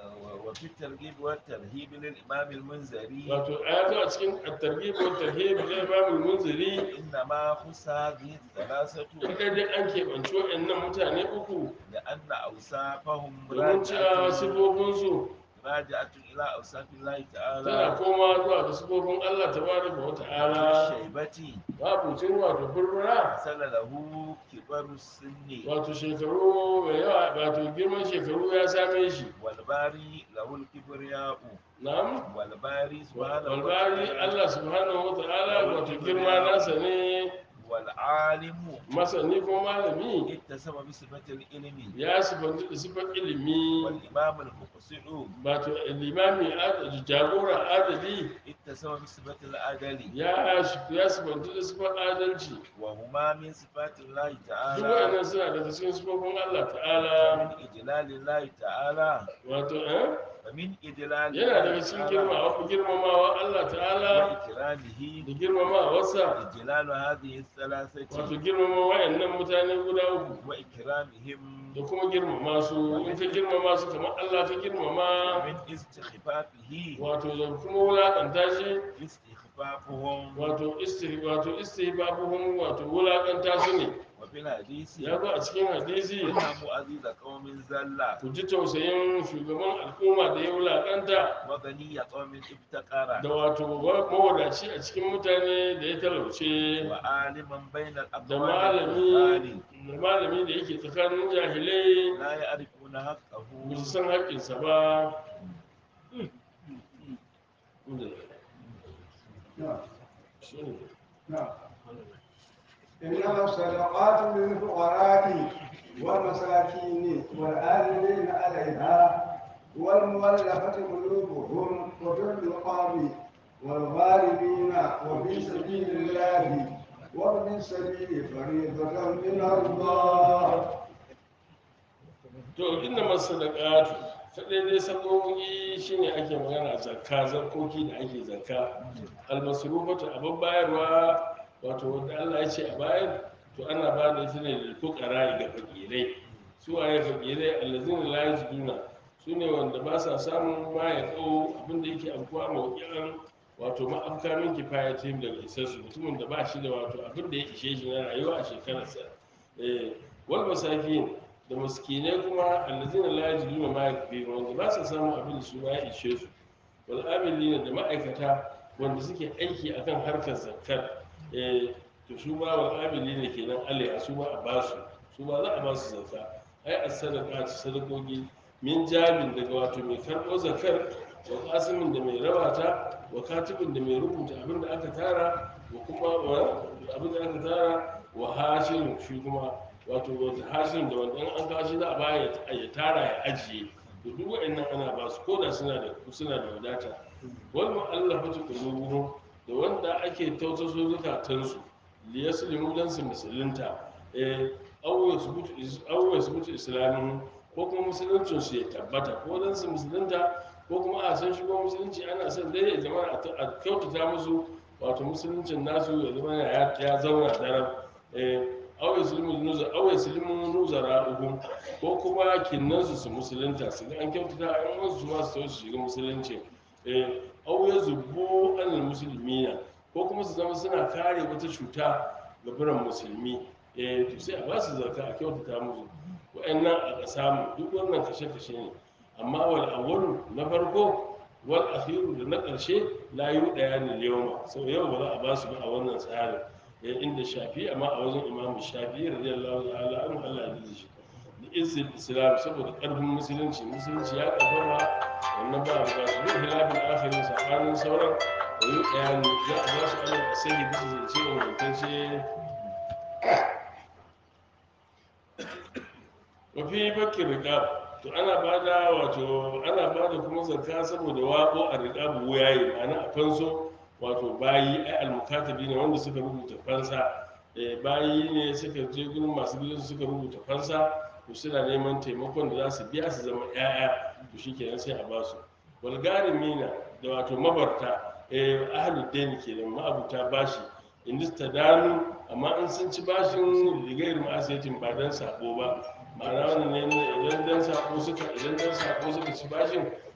وفي الترغيب والترهيب للإمام المنذري wato ya zo a cikin at-targhib wa tarhib da Imam al-Munziri إنما خص هذه الثلاثة kadai dai an keɓanci waɗannan mutane uku لأن أوصافهم domin cewa راجعة sifofinsu إلى أوصاف الله tana تعالى koma zuwa ga sifofin Allah tabaraka wa ta'ala الشيبة babucin wato furfura حصل له كبر السن wato shekaru mai yawa wato girman shekaru ya same shi والباري له الكبرياء na'am والباري سبحانه walbari وتعالى Allah subhanahu wa ta'ala wato girma nasa ne والعالم masani ko malami اتسم بصفة العلم ya sifanci da sifar ilimi والإمام المقصد wato limami adali jagora adali اتسم بصفة العدل ya sifanci da sifar adalci وهما من صفات الله duk تعالى waɗannan suna daga cikin sifofin Allah ta'ala ومن إجلال الله تعالى wato ومن إجلال yana daga الله cikin تعالى girmamawa Allah ta'ala وإكرامه da girmamawarsa إجلال هذه الثلاثة wato girmama wayannan mutane guda uku وإكرامهم da kuma girmama su in ka girmama su kamar Allah ka girmama ومن استخفافه wato da kuma wulakanta shi استخفافهم wato istihbabuhum wato wulakanta su ne وفي الحديث ya zo a cikin hadisi إنهم عزيز قوم زلة ku ji tausayin shugaban al'umma da ya wulakanta وغني قوم ابتكر da wato mawadaci a cikin mutane da ya talauce وعالما بين da الأقوام malami والأفعال da malami da yake tsakanin jahilai لا يعرفون حقه ba su san haƙƙinsa ba نعم shi ne نعم إنما الصدقات للفقراء والمساكين والآمنين عليها والمؤلفة قلوبهم وفي الرقاب والغارمين وفي سبيل الله وابن السبيل فريضة من الله. to inda masadaqatu kadai dai sabogi shine ake magana zakka zakkoki da ake zakka almasrufatu abin bayarwa wato wanda Allah ya ce a bayar to ana ba da ita ne da fuqara ga fakirai su waye fakirai allazina la yajiduna su ne wanda ba sa samun ma ya kawo abin da yake amkuwa mawqi'an wato ma'afkamin kifayatin daga isassu mutumin da ba shi da wato abin da ya ishe shi na rayuwa a shekararsa wal masakin da miskinai kuma allazina la yajiduna ma yakfirun wanda ba sa samun abin da su ma ya ishe su wal amilina da ma'aikata wanda suke aiki akan harkar zakkar to su ma wal amilina kenan alaiha su ma a basu su ma za a basu zakka ai as-sadaqatu sadaqoki min jabin daga wato mai karɓo zakkar wa qasimin da mai rabata wa katibin da mai rubuta abin da aka tara wa kuma abin da aka tara wa hashin shi kuma wato hashin da wanda an kashi za a baya ya tara ya ajiye to duk wa'annan ana ba su koda suna da wadata wal mu'allafatu qulubuhum da wanda ake tautaso zukatansu li yaslimu dan su musulunta aw yasbutu islamin ko kuma musuluncin su ya tabbata ko dan su musulunta ko kuma a san shigo musulunci ana son dai ya zama a kyautata musu wato musuluncin nasu ya zama ya zauna daram awai sulmin nuzara uhun ko kuma kinnansu su musulunta su ga an kyautata a yan wasu ma su shiga musulunci auya zubo anil musulmina ko kuma su zama suna kare wata cuta ga biran musulmi to sai a ba su zarka a kyautata musu wa'annan a ƙasa duk wannan kashe-kashe ne amma wal awwalu na farko wal akhiru da na ƙarshe la ɗaya ne yawma sau yau ba za a ba su ba a wannan tsarin inda shafi amma a wajen imamu shafi radiyallahu ta'ala anhu Allah ya ji shi da izin islam saboda karfin musulunci ya karfafa wannan ba a ba su yin hilafin akhirin tsakanin sauran da yi ɗaya ne za a ba su ana sai bisa zance ingantacce wafi bakin riƙab to ana bada wato ana bada kuma zakka saboda waƙo a riƙabu wuyaye ma'ana a fanso wato bayi ai almukatabi ne wanda suka rubuta fansa bayi ne suka je gurin masu gidansu suka rubuta fansa to suna neman taimakon da za su biya su zama 'ya'ya to shikenan sai a ba su walgarimina da wato mabarta ahlud dain kenan ma'abuta bashi in danu amma in sun ci bashin ligayar ma'asiyatin ba dan sabo ba ma'ana wannan ne idan dan sako suka ci bashin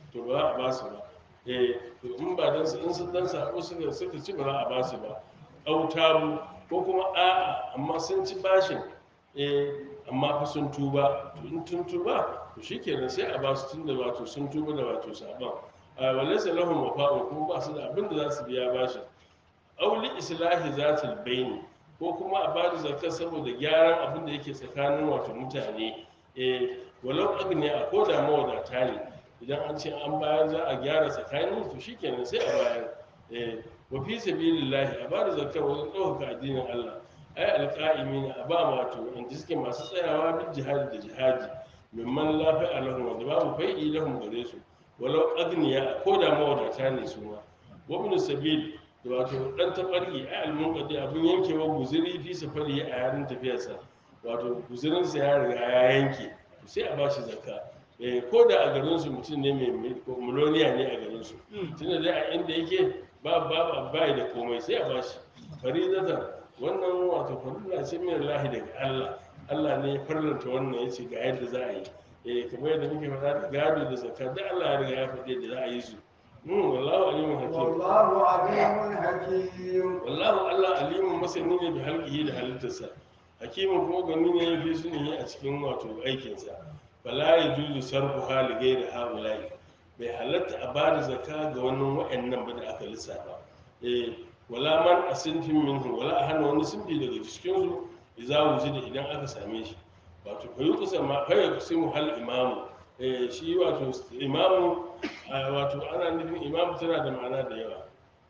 to ba za a ba su ba to in ba dan in sun dan sabo suka ci ba za a ba su ba autabu ko kuma a'a amma sun ci bashin amma fa sun tuba to in tun tuba to shikenan sai a ba su tunda wato sun tuba da wato saban walaysa lahum wafa'un kuma ba su da abin da za su biya bashin auli islahi zatil baini ko kuma a bada zakka saboda gyaran abin da yake tsakanin wato mutane walau agni a koda mawadata ne idan an ce an bayar za a gyara tsakanin to shikenan sai a bayar wa fi sabilillahi a bada zakka wajen ɗaukaka addinin Allah ai alqa'imin a ba wato wanda suke masu tsayawa bil jihadi da jihadi mimman lafi alahum wanda babu fai'i lahum gare su walau agniya koda mawadata ne su ma wa ibn sabil da wato dan tabarki ai almunqadi abin yankewa guzuri fi safari a yarin tafiyarsa wato guzurin sa ya riga ya yanke sai a bashi zakka ko da a garin su mutum ne mai miloniya ne a garin su tunda dai a inda yake babu bai da komai sai a bashi faridatan wannan wato farilla ce min Allah daga Allah Allah ne ya farlanta wannan yace ga yadda za a yi kamar yadda muke faɗa da gado da zakka da Allah ya riga ya faɗi da za a yi su wallahu alimun hakim والله عليم حكيم wallahu Allah alimun masani ne bi halqihi da halittarsa hakimin kuma gani ne ya fi suni a cikin wato aikinsa fala yajuzu sarfu hali gairi haulai bai halatta a bada zakka ga wannan wa'annan ba da aka lissafa wala man asinfin minhu wala a hana wani sunfi daga cikin su idza wujida idan aka same shi wato fayu kusa ma fayu kusimu hal imamu shi wato imamu wato ana nufin imamu tana da ma'ana da yawa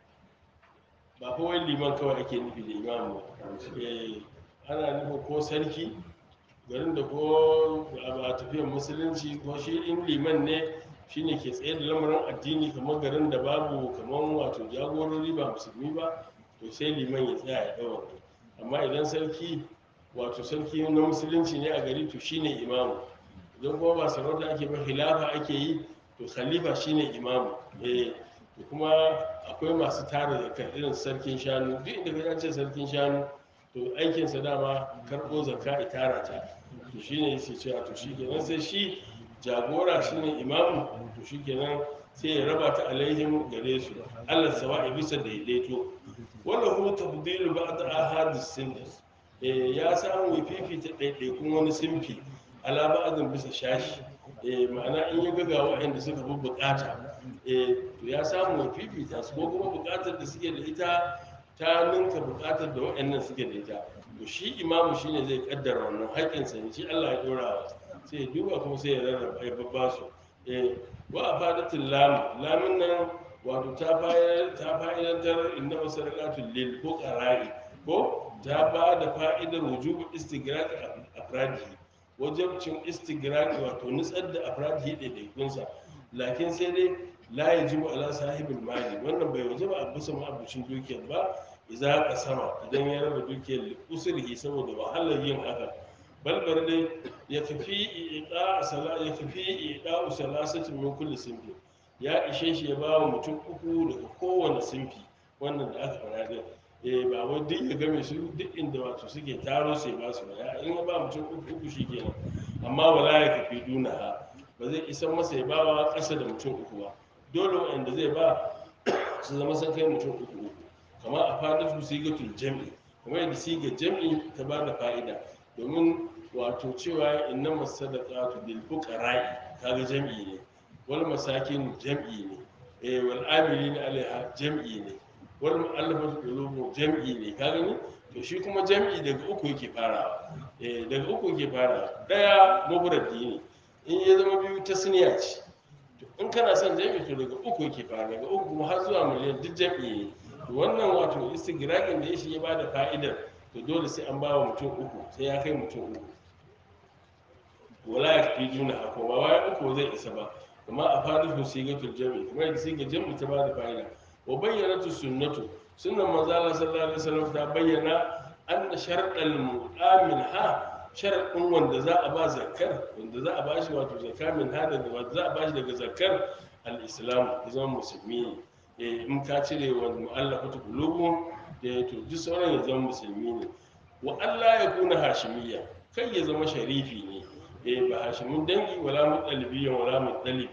ba kawai liman kawai ake nufi da imamu ana nufin ko sarki garin da ko a tafiyar musulunci ko shi in liman ne shine ke tsaye da lamarin addini kamar garin da babu kamar wato jagorori ba musulmi ba to sai liman ya tsaya ya dawo amma idan sarki wato sarki na musulunci ne a gari to shine imamu idan kuma ba sarauta ake ba khilafa ake yi to khalifa shine imamu to kuma akwai masu tara zakka irin sarkin shanu duk inda ka ce sarkin shanu to aikinsa dama karɓo zakka a tara ta to shine yake cewa to shi kenan sai shi jagora shine imamu to shi kenan sai ya raba ta alaihim gare su Allah sawa'i bisa daidaito wala hu tafdilu ba'd ahadis sinnas ya samu ya fifita ɗaiɗaikun wani simfi ala ba'adin bisa shashi ma'ana in ya ga waɗanda suka fi bukata to ya samu ya fifita su ko kuma bukatar da suke da ita ta ninka bukatar da waɗannan suke da ita to shi imamu shine zai kaddara wannan haƙƙinsa ne shi Allah ya dora wa sai ya duba kuma sai ya rarraba ya babba su wa a fadatin lamun nan wato ta fa'idantar inna masarakatun lil fuqara'i ko ta ba da fa'idar wujubu istigraq afradi wajibcin istigraq wato nutsar da afradi ɗaiɗaikunsa lakin sai dai la yajibu ala sahibul mali wannan bai wajaba a bisa ma'abucin dukiyar ba idza ka sama idan ya raba dukiyar usrihi saboda wahalar yin haka balbar dai ya kafi iqa salasatin min kulli sinfi ya ishe shi ya ba wa mutum uku daga kowane sinfi wannan da aka fara din ba wai duk ya game su duk inda wato suke taro sai ba su ba in ya ba mutum uku shi kenan amma wala ya kafi duna ba zai isa masa ya ba wa ƙasa da mutum uku ba dole wanda zai ba su zama sun kai mutum uku kamar a fadar sigatul jam'i kamar yadda sigar jam'i ta ba da fa'ida domin wato cewa inna masadaqatu lil fuqara'i kaga jam'i ne wal masakin jam'i ne wal amilina alaiha jam'i ne wal mu'allafatu qulubuhum jam'i ne ka gani to shi kuma jam'i daga uku yake farawa daga uku yake farawa daya mufradi ne in ya zama biyu tasniya ce to in kana son jam'i to daga uku yake fara daga uku kuma har zuwa miliyan duk jam'i ne to wannan wato istigraqin da yake ya bada fa'idar to dole sai an bawa mutum uku sai ya kai mutum uku wala ya fi juna ko ba wai uku zai isa ba kuma a fadihu sigatul jam'i kuma yadda sigar jam'i ta bada fa'ida wa bayyanatu sunnatu sunnan manzo Allah sallallahu alaihi wasallam ta bayyana anna sharɗal mu'amin sharadin wanda za a ba zakar wanda za a bashi wato zakka min hada da wanda za a bashi daga zakar al-islam ya zama musulmi ne in ka cire wa mu'allafatu qulubuhum da to duk sauran ya zama musulmi ne wa Allah ya kuna hashimiyya kai ya zama sharifi ne ba hashimin dangi wala mutalibiyan wala mutalibi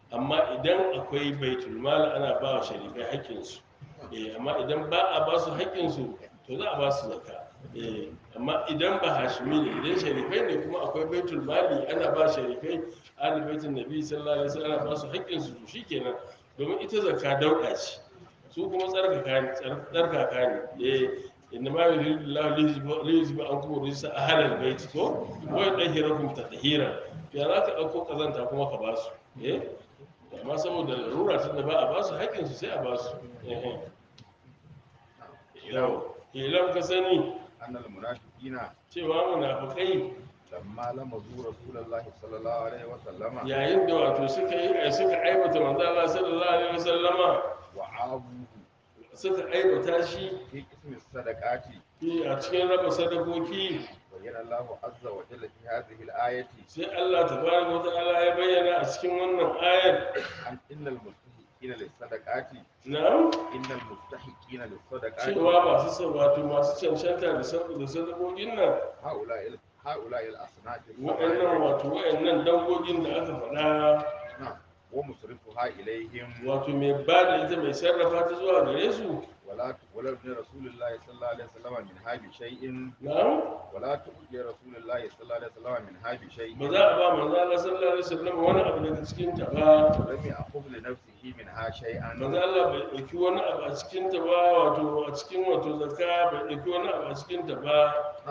amma idan akwai baitul mal ana ba wa sharifai haƙƙinsu amma idan ba a ba su haƙƙinsu to za a ba su zakka amma idan ba hashimi ne idan sharifai ne kuma akwai baitul mali ana ba sharifai ahli baitin nabi sallallahu alaihi wasallam ana ba su haƙƙinsu to shikenan domin ita zakka dauka ce su kuma tsarkaka ne inna ma yuridu Allahu liyuzhiba ankum rijsa ahlal bait ko wa yudahhirakum tadhhira ya za ka dauko kazanta kuma ka ba su amma saboda larura tun da ba a ba su haƙƙin su sai a ba su yau ilan ka sani annal munafiqina cewa munafikai lamma lamazu rasulullahi sallallahu alaihi wa sallama yayin da wato suka aibata manzo Allah sallallahu alaihi wasallama wa abuhu suka aibata shi fi ismi sadaqati a cikin raba sadakoki bayyana Allahu azza wa jalla fi hadhihi al-ayati sai Allah tabaraka wa ta'ala ya bayyana a cikin wannan ayar an innal mustahiqina lis-sadaqati na'am innal mustahiqina lis-sadaqati cewa masu cancanta da sadakokin nan ha'ula'i al-asnaf waɗannan dangogin da aka faɗa na wa musrifuha ilaihim wato mai ba da ita mai sarrafa ta zuwa gare su ولا ابن رسول الله صلى الله عليه وسلم من هذا شيء na'am ولا تؤتي رسول الله صلى الله عليه وسلم من هذا شيء ba za a ba manzo Allah sallallahu alaihi wasallam wani abu daga cikin ta ba ولم يأخذ لنفسه منها شيئا manzo Allah bai dauki wani abu a cikin ta ba wato a cikin wato zakka bai dauki wani abu a cikin ta ba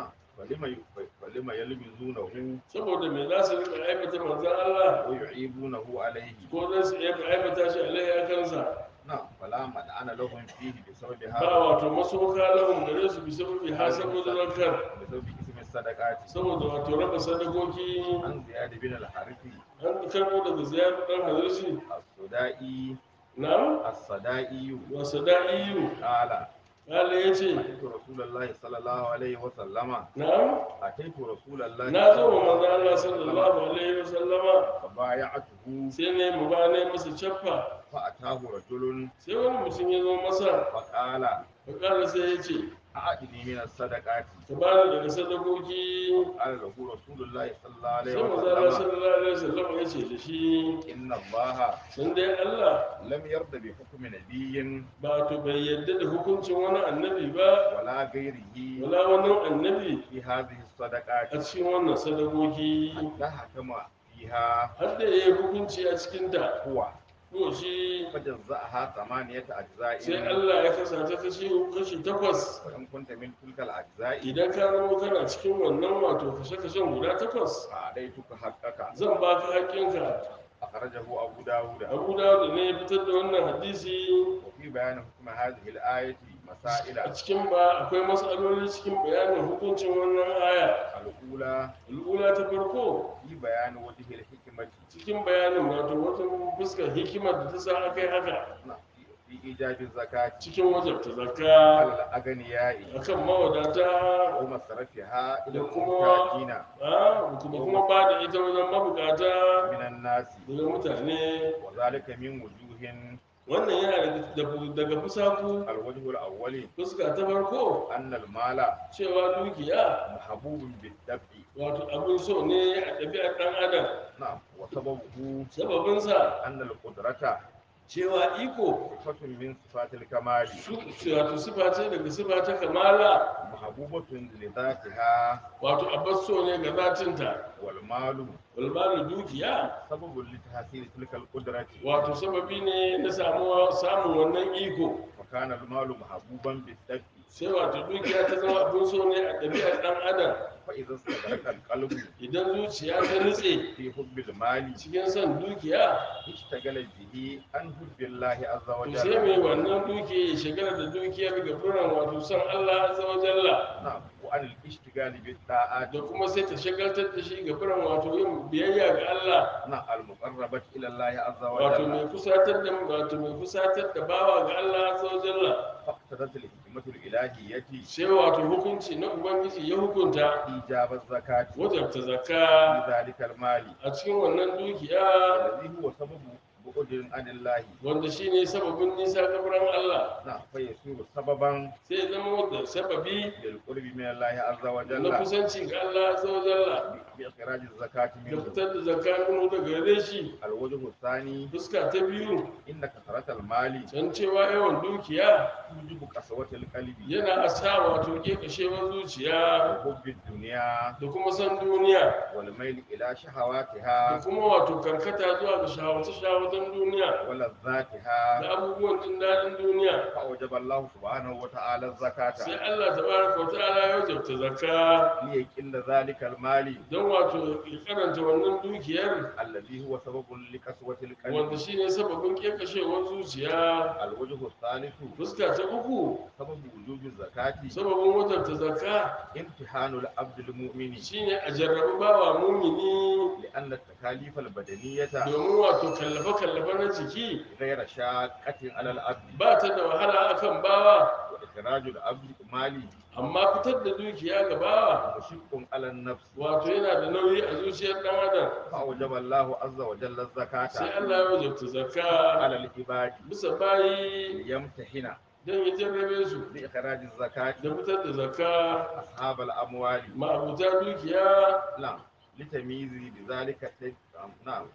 فلما يلمزونه saboda me za su rika aibata manzo Allah ويعيبونه عليه ko za su iya aibata shi alai ya kansa نعم فلا مدعنا لهم فيه بسبب ba هذا wato masoka lahum gare su bi sababi ha saboda zakar بسبب اسم الصدقات saboda wato raba sadakoki عن زياد بن الحارث an karbo daga ziyarar dan hazirci السدائي na'am السدائي wa sada'iyu قال kala yace أتيت رسول الله صلى الله عليه وسلم na'am أتيت رسول الله na zo wa manzo Allah sallallahu alaihi wasallama فبايعته sai ne mu ba ne masa cappa فأتاه رجل sai wani mutum ya zo masa فقال fakala sai ya ce أعطني من الصدقات ka bani daga sadakoki قال له رسول الله صلى الله عليه sai manzo Allah وسلم sallallahu alaihi wasallama ya ce da shi إن الله sun dai Allah لم يرد بحكم نبي ba to bai yarda da hukuncin wani annabi ba ولا غيره wala wani annabi في هذه a الصدقات cikin wannan sadakoki حتى حكم فيها har da ya yi hukunci a cikinta هو to shi فجزأها ثمانية sai أجزاء Allah ya kasa ta kashi takwas وإن كنت من تلك الأجزاء idan ka zama kana cikin wannan wato kashe-kashen guda takwas فأعطيتك حقك zan ba ka haƙƙinka أخرجه أبو داود abu da ne ya fitar da wannan hadisi وفي بيان حكم هذه الآية a مسائل cikin ba akwai matsaloli cikin bayanin hukuncin wannan aya الأولى al'ula ta farko في بيان وجه الحكمة cikin bayanin wato wata fuskar hikimar da ta sa aka yi haka في إيجاب الزكاة cikin wajabta zakka على الأغنياء akan mawadata ومصرفها إلى da kuma المحتاجين kuma ba da ita wajen mabukata من الناس daga mutane وذلك من وجوه wannan yana daga fusaku الوجه الأول fuska ta farko أن المال cewa dukiya محبوب بالدفع wato abin so ne a ɗabi'ar ɗan adam نعم وسببه sababinsa أن القدرة cewa iko صفة من صفات الكمال wato sifa ce daga sifa ta kamala محبوبة لذاتها wato abin so ne ga zatinta والمال walbalu dukiya سبب لتحصيل تلك القدرة wato sababi ne na samun wannan iko وكان المال محبوبا بالدفع sai wato dukiya ta zama abin so ne a ɗabi'ar ɗan adam فإذا استدرك القلب idan zuciya ta nutse في حب المال cikin son dukiya اشتغل به عن حب الله عز to sai mai وجل wannan dukiya ya shagala da dukiyar ga buran wato son Allah azza wa jalla نعم وعن الاشتغال بالطاعات da kuma sai ta shagaltar da shi ga buran wato yin biyayya ga Allah نعم المقربة إلى الله عز wato mai وجل kusatar da bawa ga Allah azza wa jalla فاقتضت الحكمة الإلهية sai wato hukunci na ubangiji ya hukunta إيجاب الزكاة wajabta في zakka ذلك المال a cikin wannan dukiya الذي هو سبب بعد bu'din anillahi wanda shine sababin nisa gaburan Allah na fa yasuru sababan sai ya zama da sababi lil qurbi min allahi azza wa na jalla kusanci ga Allah azza wa jalla bi ikhrajiz zakati da minhu fitar da zakarin daga gare shi al wajhu thani fuska ta biyu inna kasratal mali can cewa yawan dukiya tujibu qaswatil qalbi yana sa wato kekashewar zuciya hubbid dunya da kuma san duniya wal mail ila da shahawatiha kuma wato karkata zuwa ga shahawace-shahawacen duniya wa ladzatiha da abubuwan jin daɗin duniya fa awjaba Allah subhanahu wa ta'ala sai zakata Allah tabaraka wa ta'ala ya wajabta zakka li yaqilla dhalika al mali don wato ya karanta wannan dukiyar alladhi huwa sababun li qaswatil wanda qalbi shine sababin kekashewar zuciya al wajhu thalithu fuska ta uku sababu wujubi zakati sababin wajabta zakka imtihanul abdul mu'mini shine a jarrabi bawa mumini لأن التكاليف البدنية domin wato kallafe-kallafe na jiki غير شاقة على العبد ba ta da wahala akan bawa وإخراج العبد مالي amma fitar da dukiya ga bawa مشق على النفس wato yana da nauyi a zuciyar dan adam فأوجب الله عز وجل sai الزكاة Allah ya wajabta zakka على العباد bisa bayi ليمتحن don ya jarrabe su بإخراج الزكاة da fitar da zakka أصحاب الأموال ma'abuta dukiya نعم لتمييز بذلك نعم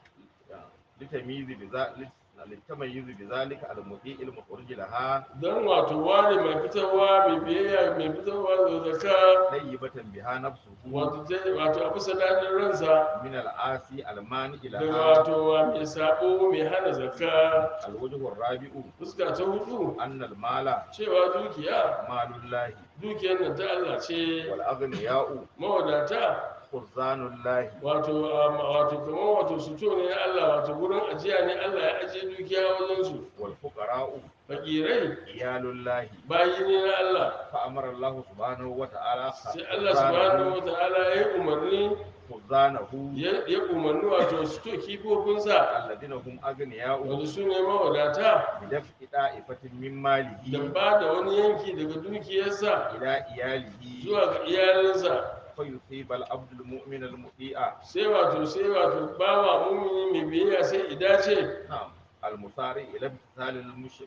لتمييز بذلك للتمييز بذلك المطيع المخرج لها don wato ware mai fitarwa mai biyayya mai fitarwa da zakka طيبة بها نفسه wato a bisa daɗin ransa من العاصي المانع daga لها wato wa mai sabo mai hana zakka الوجه الرابع fuska ta hudu أن المال cewa dukiya مال الله dukiyar nan ta Allah ce والأغنياء mawadata خزان الله wato kamar wato suto ne na Allah wato gurin ajiya ne Allah ya ajiye dukiya wajen su والفقراء fakirai عيال الله bayi ne na Allah فأمر الله سبحانه وتعالى sai Allah subhanahu wata'ala ya yi umarni خزانه ya umarni wato suto kifofinsa الذين هم أغنياء wanda su ne mawadata بدفع طائفة من da ماله ba da wani yanki daga dukiyarsa إلى إياله zuwa ga iyalinsa فيصيب العبد المؤمن المطيع sai wato bawa mumini mai biyayya sai idace نعم المسارع إلى امتثال المشفق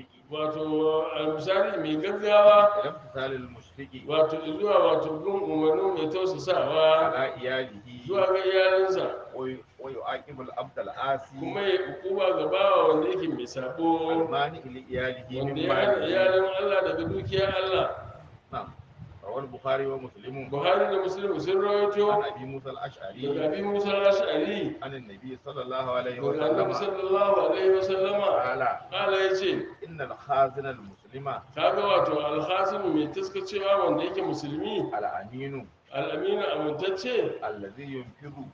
wato misali mai gaggawa إلى امتثال المشفق wato zuwa wato bin umarnin mai tausasawa على إياله zuwa ga iyalinsa ويعاقب العبد العاصي kuma ya hukuma ga bawa wanda yake mai sabo المانع لإياله wanda من ya hana ماله iyalin Allah daga dukiyar Allah. نعم رواه البخاري ومسلم Buhari da Muslim sun rawaito عن أبي موسى الأشعري daga Abi Musa al-Ash'ari عن النبي صلى الله عليه daga Annabi وسلم sallallahu alaihi wasallama قال kala yace إن الخازن المسلم kaga wato al-Hasim mai taskacewa wanda yake musulmi الأمين al-Amin amintacce الذي ينفذ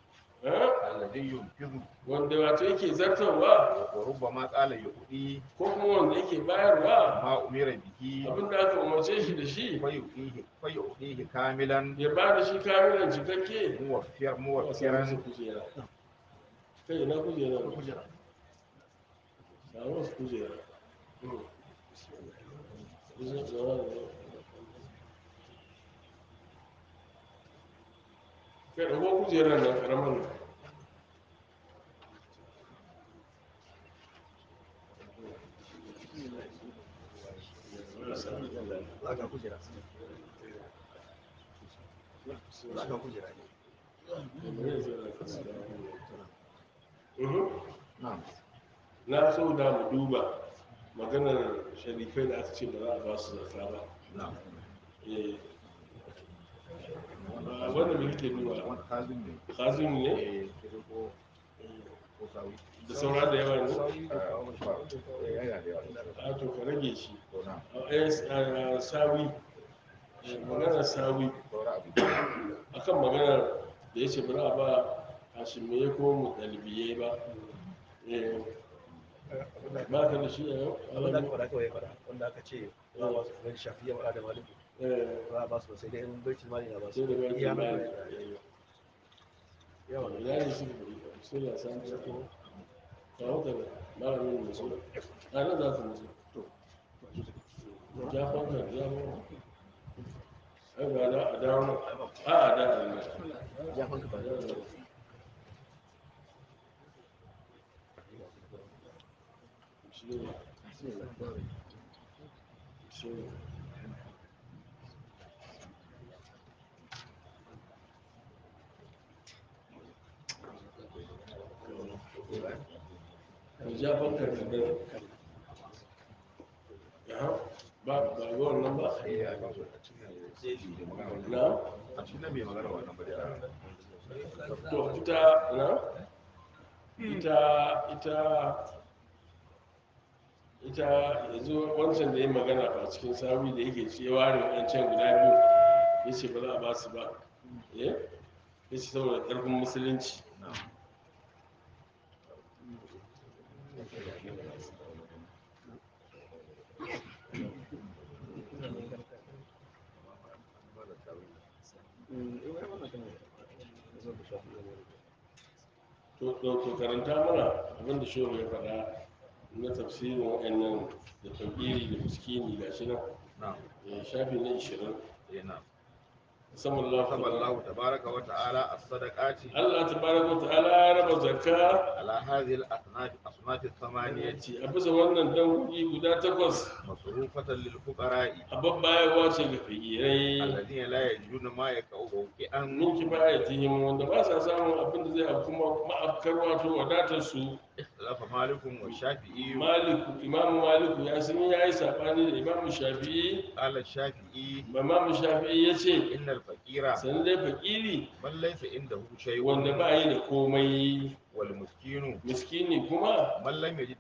wanda wato yake zartarwa وربما قال يؤدي ko kuma wanda yake bayarwa ما أمر به abinda aka umarce shi da shi فيؤديه كاملا ya ba da shi kamilan cikakke موفرا kai na kujera samu wasu kujera kai ɗago kujerar nan ƙaramin nan Zaka kujera. Zaka kujera ne. نعم na so da mu duba maganar sharifai da aka ce ba za a ba su zakka ba نعم Eh, wanda mai kake duba wani kazin ne kazin ne ko sawi da saura da yawa ne yana da yawa a to ka rage shi to na sawi maganar sawi saura abu akan maganar da ya ce ba za a ba hashimai ko mu ɗalibiyai ba ba ka da shi a yau Abin da aka faɗa kawai ya faɗa wanda aka ce za a ba su kamar shafi ya faɗa da maliki za a ba su sai dai in baitul mali na ba su sai da ba iya ka nan ba yawa ina ne su sai ya san ta ko kawo ka da malamin musu a nan za ka musu ya fanka ya fanka ai ba da a dawo nan a da a nan ya fanka ba da Jafan karkadar ba ga wannan ba na a cikin nan bai magana wannan ba da to ita na ita yanzu wancan da ya magana ba cikin sawi da yake cewa da wancan guda biyu ya ce ba za a ba su ba ya ce saboda ƙarfin musulunci to karanta mana abinda shehu ya faɗa na tafsirin waɗannan da fakiri da miskini ga shi nan shafi na 20 saman Allah tabaraka wa ta'ala as-sadaqati Allah tabaraka wa ta'ala ya raba zakka ala hadhihi al-asnaf ath-thamaniyati a bisa wannan dangogi guda 8 masrufatan lil fuqara'i a babbayawa ce ga fakirai alladhina la yajiduna ma yaqawwu an min kibayatihim wanda ba sa samun abin da zai kuma ma'afkar wato wadatar su ikhtalafa malikun wa shafi'i imamu maliku ya sun yayi sabani da imamu shafi'i qala shafi'i imamu shafi'i ya ce innal faqira san dai fakiri man laysa indahu shay'un wanda ba yi da komai wal miskinu miskini kuma man lam yajid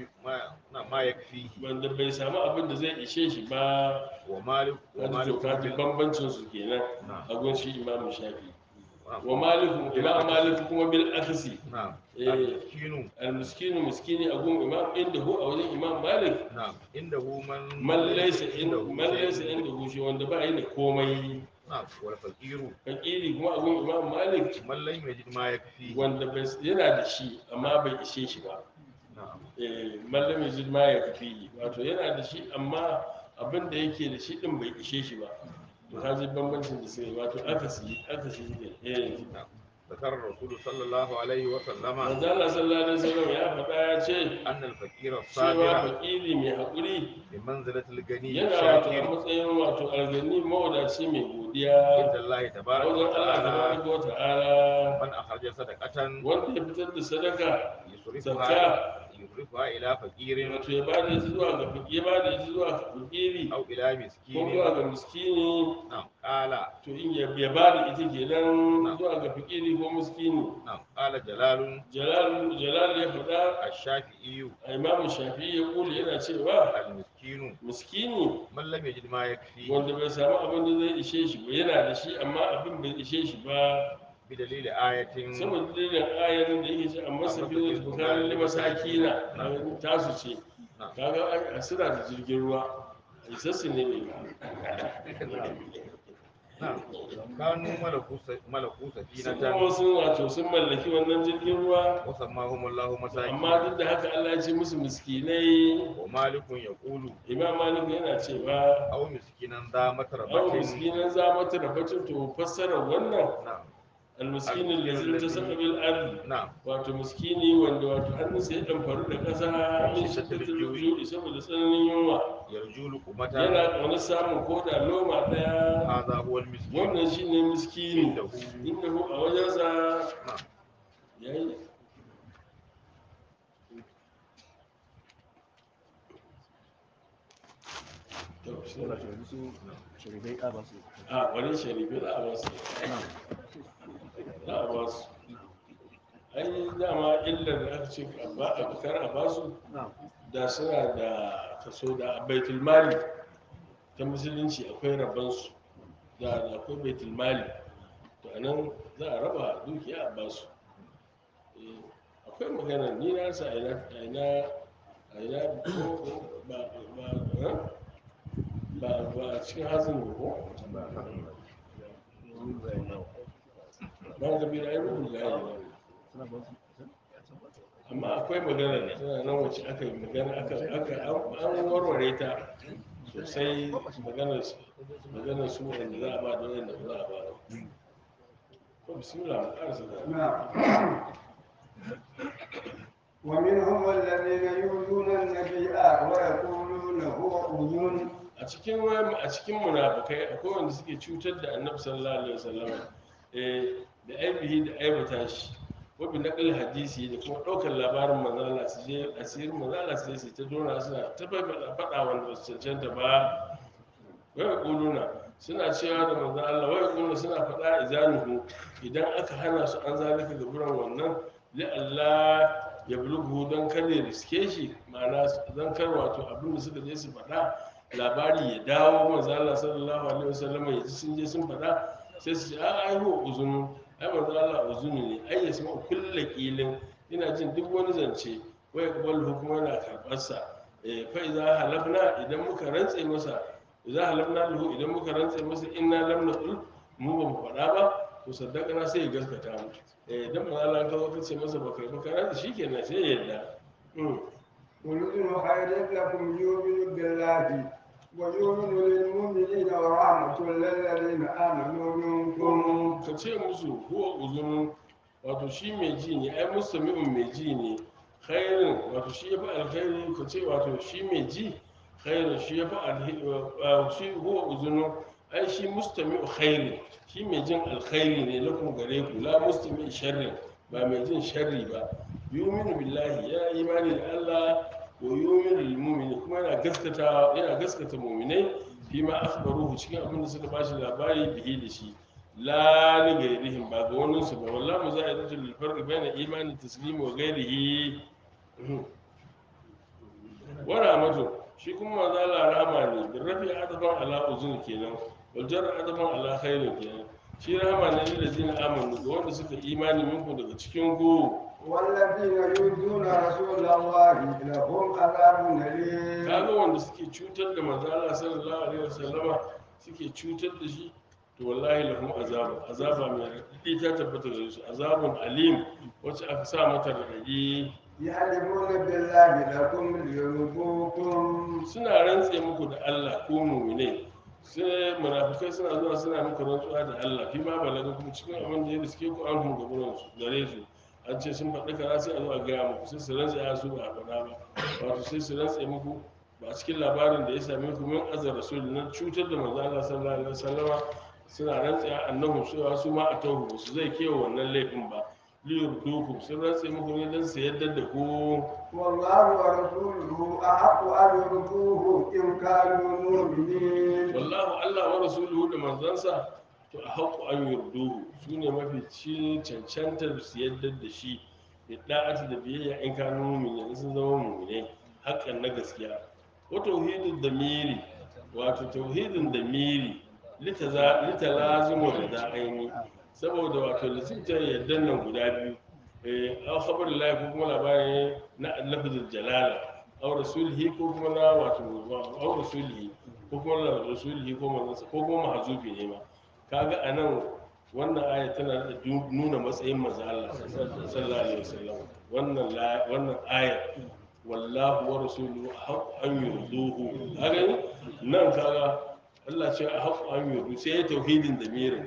ma yakfihi wanda bai samu abin da zai ishe shi ba wa malik kaji bil bambancin su kenan na'am a gun shi imamu shafi'i wa maliku imam maliku kuma bil aksi na'am eh al miskinu al miskinu miskini a gun imam indahu a wajen imam malik na'am indahu man laysa indahu indahu shi wanda ba yi da komai na'am wal faqiru fakiri kuma a gun imam malik man lam yajid ma yakfihi wanda yana da shi amma bai ishe shi ba na'am mallam yajid ma ya kafi wato yana da shi amma abin da yake da shi din bai ishe shi ba to kaji bambancin da sai wato aka si ne ذكر الرسول صلى الله عليه وسلم manzo Allah sallallahu alaihi wasallam ya faɗa ya ce أن الفقير cewa الصابر fakiri mai haƙuri بمنزلة الغني yana wato a الشاكر matsayin wato algani mawadaci mai عند godiya الله a تبارك wajen Allah وتعالى tabaraka wa ta'ala من أخرج صدقة wanda ya fitar da sadaka يصرفها إلى فقير wato ya bada ita zuwa ga fakiri أو إلى ko مسكين zuwa ga miskini نعم قال to in ya ba da ita kenan zuwa ga fikiri ko miskini نعم قال جلال jalal ya faɗa الشافعي a imamu shafi'i ya kuli yana cewa المسكين miskini من لم يجد ما يكفيه wanda bai samu abin da zai ishe shi ba yana da shi amma abin bai ishe shi ba بدليل آية saboda dalilin ayarin da yake ce amma safi da bukarin limasakina tasu ce نعم kaga suna da jirgin ruwa isassu ne bai نعم كانوا ملكوا sun سفينة kuma sun wato sun mallaki wannan jirgin ruwa وسماهم الله مساكين amma duk da haka Allah ya ce musu miskinai ومالك يقول imam malik yana cewa أو مسكينا ذا aw متربة miskinan za mata rabacin to fassarar wannan نعم almiskinin da zai ta saka bil ardi نعم wato miskini wanda wato hannunsa ya dan faru da ƙasa min shiddatul ju'i saboda tsananin yunwa يرجو لقمة yana wani samun koda loma daya هذا هو المسكين wannan shine miskini عنده inda a wajensa نعم yayi to shi wala to yanzu sharibai a ba su a wani sharifi za a basu za a basu ai dama illar da aka ce ba a fitar a basu na'am da suna da kaso da a baitul mali ta musulunci akwai rabansu da akwai baitul mali to anan za a raba dukiya a basu akwai magana ni na sa a ina ba a cikin hazin ne ko ba ga bi ayi rubun gayi ba suna ba su amma akwai magana tana nan wacce aka yi magana an warware ta sosai maganar su wanda za a ba da wanda ba za a ba da ko bismillah mu ƙarasa da نعم ومنهم الذين يؤذون النبي ويقولون هو أذن. a cikin munafikai akwai wanda suke cutar da annabi sallallahu alaihi wasallam da aibihi da aibata shi wabi naqal hadisi da kuma daukar labarin manzo Allah su je asirin manzo Allah su je su ta dora suna ta faɗa wanda ba su cancanta ba wai kuluna suna cewa da manzo Allah wai kuluna suna faɗa izanuhu idan aka hana su an zalika ga buran wannan li Allah ya bulughu don kar ya riske shi ma'ana don kar wato abin da suka je su faɗa labari ya dawo manzo Allah sallallahu alaihi wasallam ya ji sun je sun faɗa sai su ce a ai huwa uzunu ai manzo Allah uzunu ne ai ya sama kullu qilin ina jin duk wani zance wai kabal hukuma yana karɓar sa fa idza halafna idan muka rantse masa idza halafna lahu idan muka rantse masa inna lam naqul mu ba mu faɗa ba to saddaqana sai ya gaskata mu dan manzo Allah ka zo ka ce masa baka yi baka rantse shikenan sai ya yarda قل خير لكم يؤمن بالله ويؤمن للمؤمنين ورحمة للذين آمنوا منكم. ka ce musu huwa uzunun wato shi mai ji ne ai mustami'un mai ji ne khairin wato shi yafi alkhairi ka ce wato shi mai ji khairin shi yafi alkhairi shi huwa uzunun ai shi mustami'u khairin shi mai jin alkhairi ne lakum gare ku la mustami'u sharrin ba mai jin sharri ba yu'minu billahi ya imani da Allah wa yu'minu lil mu'minin kuma yana gaskata mu'minai fi ma akhbaruhu cikin abin da suka bashi labari bihi da shi la li gairihim ba ga wannan su ba wallahi muza'idatu lil farq bayna imani taslim wa ghairihi wa rahmatu shi kuma manzo Allah rahama ne bin rafi adaban ala uzun kenan wal jar adaban ala khairin kenan shi rahama ne lil ladina amanu ga wanda suka imani minku daga cikin ku والذين يؤذون رسول الله لهم عذاب أليم. kaga wanda suke cutar da manzo Allah sallallahu alaihi wasallama suke cutar da shi to wallahi lahum azaba mai radadi ta tabbata da su azabun alim wacce aka sa mata radadi يحلفون بالله لكم ليرضوكم. suna rantse muku da Allah ko mu'minai sai munafikai suna zuwa suna muku rantsuwa da Allah fi ma balaga kuma cikin abin da ya riske ku an hunga gurin su gare su an ce sun faɗi kaza sai a zo a gaya muku sai su rantse ya su ba a faɗa ba wato sai su rantse muku ba a cikin labarin da ya same ku min azar rasul na cutar da manzo Allah sallallahu alaihi wasallama suna rantse annahu cewa su ma a tauhu su zai kewa wannan laifin ba liyurdukum sun rantse muku ne don su yadda da ku والله ورسوله أحق أن يرضوه إن كانوا مؤمنين. wallahu Allah wa rasuluhu da manzansa to a haƙu an yurduhu su ne mafi ci cancantar su yadda da shi da da'ati da biyayya in kanu mu'mini in sun zama mu'minai haƙƙan na gaskiya wa tauhidin damiri wato tauhidin damiri litalazimu da aini saboda wato litintar yaddan nan guda biyu aw khabarin lahi ko kuma labarin na lafzul jalala aw rasulihi ko kuma na wato aw rasulihi ko kuma na rasulihi ko manzansa ko kuma mahzufi ne ma kaga anan wannan aya tana da nuna matsayin manzo Allah sallallahu alaihi wasallam wannan aya wallahu wa rasuluhu haqqu an yurduhu kaga nan kaga Allah ce haqqu an yurdu sai ya tauhidin damirin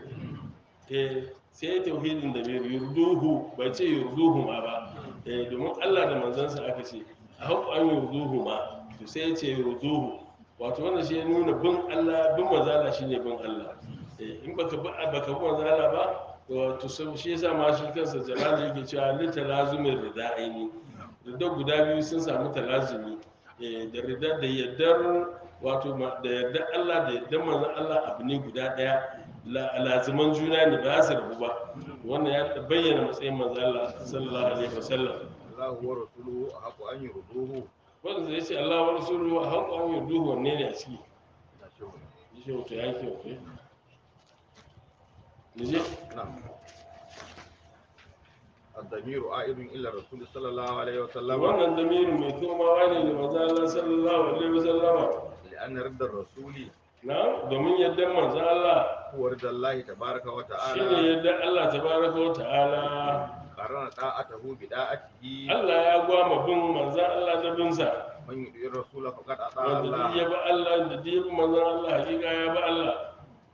sai ya tauhidin damirin yurduhu bai ce yurduhu ma ba domin Allah da manzansa aka ce haqqu an yurduhu ma to sai ya ce yurduhu wato wannan shi ya nuna bin Allah bin manzo Allah shine bin Allah in baka bi manzo Allah ba to shi yasa ma shi kansa jalali yake cewa li talazumin rida'aini ridda guda biyu sun samu talazumi da ridda da yaddar wato da yaddar Allah da yaddar manzo Allah abu ne guda daya laziman juna ne ba su rabu ba wannan ya bayyana matsayin manzo Allah sallallahu alaihi wasallam Allah wa rasuluhu ahqqu an yurduhu. wanda zai ce Allah wa rasuluhu ahqqu an yurduhu wanne ne a ciki shi wato yake okay nije نعم. الضمير عائد إلى الرسول صلى الله عليه وسلم wannan damirin mai komawa ne da manzo Allah sallallahu alaihi wasallam لأن رد الرسول na domin yadda manzo Allah هو رضا الله تبارك shine وتعالى yadda Allah tabaraka wa ta'ala قرن طاعته بداعته. Allah ya gwama bin manzo Allah da bin sa من يطيع الرسول فقد أطاع wanda duk الله ya bi Allah da duk ya bi manzo Allah hakika ya bi Allah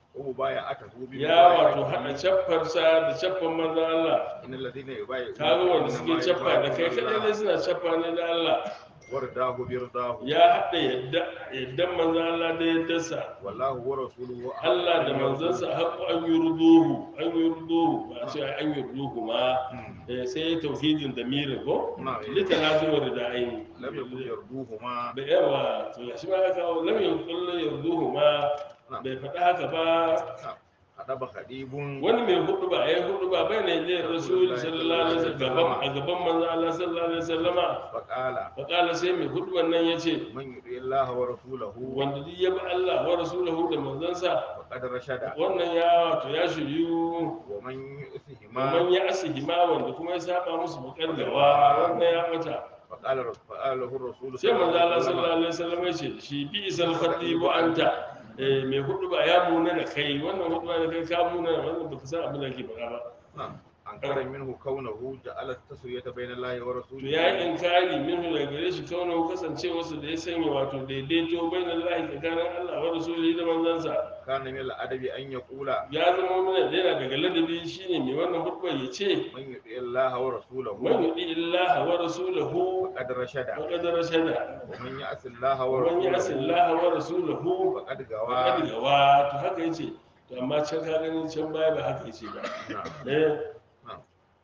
ومبايعته ya wato haɗa بمبايعته caffarsa da caffan manzon Allah إن الذين يبايعونك kaga wanda إنما suke caffa da kai يبايعون kadai dai الله suna caffa ne da Allah ورداه برضاه ya haɗa yaddan manzon Allah da yaddarsa والله ورسوله أحق Allah da أن manzansa يرضوه. haƙu an yi ruduhu ba a ce an yi ruduhu ma sai ya tauhidin da mirin ko نعم litalazimar da aini لم يكن يرضوهما da yawa to shi ma ya kawo lam yakul yarduhu ma bai faɗa haka ba أدب خطيب wani mai hudu ba ya hudu ba bai ne zai rasul sallallahu alaihi wasallam a gaban manzo Allah sallallahu alaihi wasallama فقال faƙala sai mai hudu wannan ya ce من يطع الله ورسوله wanda duk ya bi Allah wa rasulahu da manzansa فقد رشد wannan ya wato ya shiryu ومن يؤثهما man ya asihima wanda kuma ya saba musu bukar gawa wannan ya bata فقال له الرسول sai manzo Allah وسلم sallallahu alaihi wasallam ya ce shi bi isal khatibu anta mai hudu ba ya muna da kai wannan hudu ba da kai ka muna wannan baka san abin da ke faɗa ba نعم أنكر منه كونه جعل التسوية بين الله to ورسوله ya yi inkari minhu daga gare shi kauna kasancewarsa da ya sanya wato daidaito bai na lahi tsakanin Allah wa rasulihi da manzansa كان من الأدب أن يقول ya zama mana yana daga ladabi shine mai wannan hudbar ya ce من يطع الله ورسوله man yudi illaha wa rasulahu فقد رشد faqad rashada ومن يعص الله wa man yasi ورسوله illaha wa rasulahu فقد faqad غوى gawa to haka yace to amma can ka gani can baya ba haka yace ba نعم eh نعم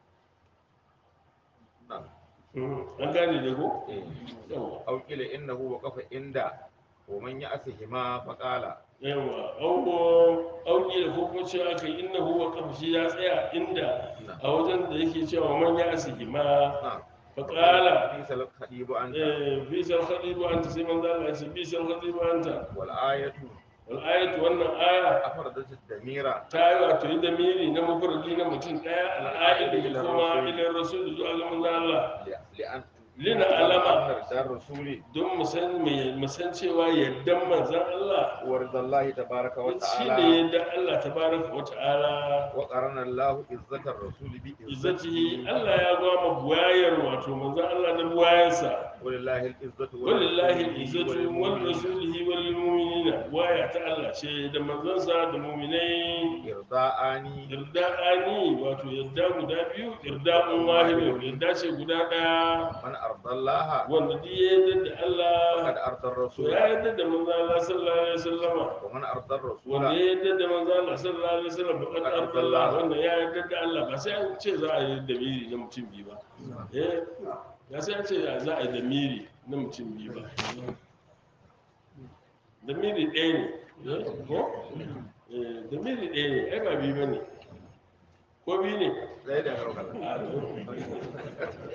نعم an gane da ko إيه. yawa أو قيل إنه وقف عند ومن يعصهما فقال yawa auki da ko kuma cewa aka yi inna huwa kafashi ya tsaya inda نعم a wajen da yake cewa man ya asiki ma نعم faƙala ليس الخطيب أنت bisar khadibu anta sai manzo Allah ya ce bisar khadibu anta والآية wal ayatu wannan aya أفردت الدمير ta yi wato yi da miri na mafarki na mutum ɗaya al'aidi da kuma ilin rasul zuwa ga manzo Allah لأن lina alama أن رضا الرسول don mu san cewa yaddan manzon Allah ورضا الله تبارك shi ne وتعالى yadda Allah tabaraka wa ta'ala وقرن الله عزة الرسول izzatihi بعزته Allah ya gwama buwayar wato manzon Allah da buwayarsa ولله العزة walillahi izzatu wal وللمؤمنين rasulihi wal mu'minina buwaya ta Allah ce da manzonsa da mu'minai إرضاءني irda'ani wato yadda guda biyu irda'un wahidu yadda ce guda daya من أرضى الله wanda duk ya yadda da Allah فقد أرضى to الرسول ya yadda da manzon Allah sallallahu alaihi wasallama ومن أرضى الرسول wanda ya yadda da manzon Allah sallallahu alaihi wasallam faqad ardallah wanda ya yadda da Allah ba sai an ce za a yi da miri na mutum biyu ba ya sai an ce za a yi da miri na mutum biyu ba da miri ɗaya ne ko da miri ɗaya ne ai ba biyu ba ne ko biyu ne لا إله إلا الله a to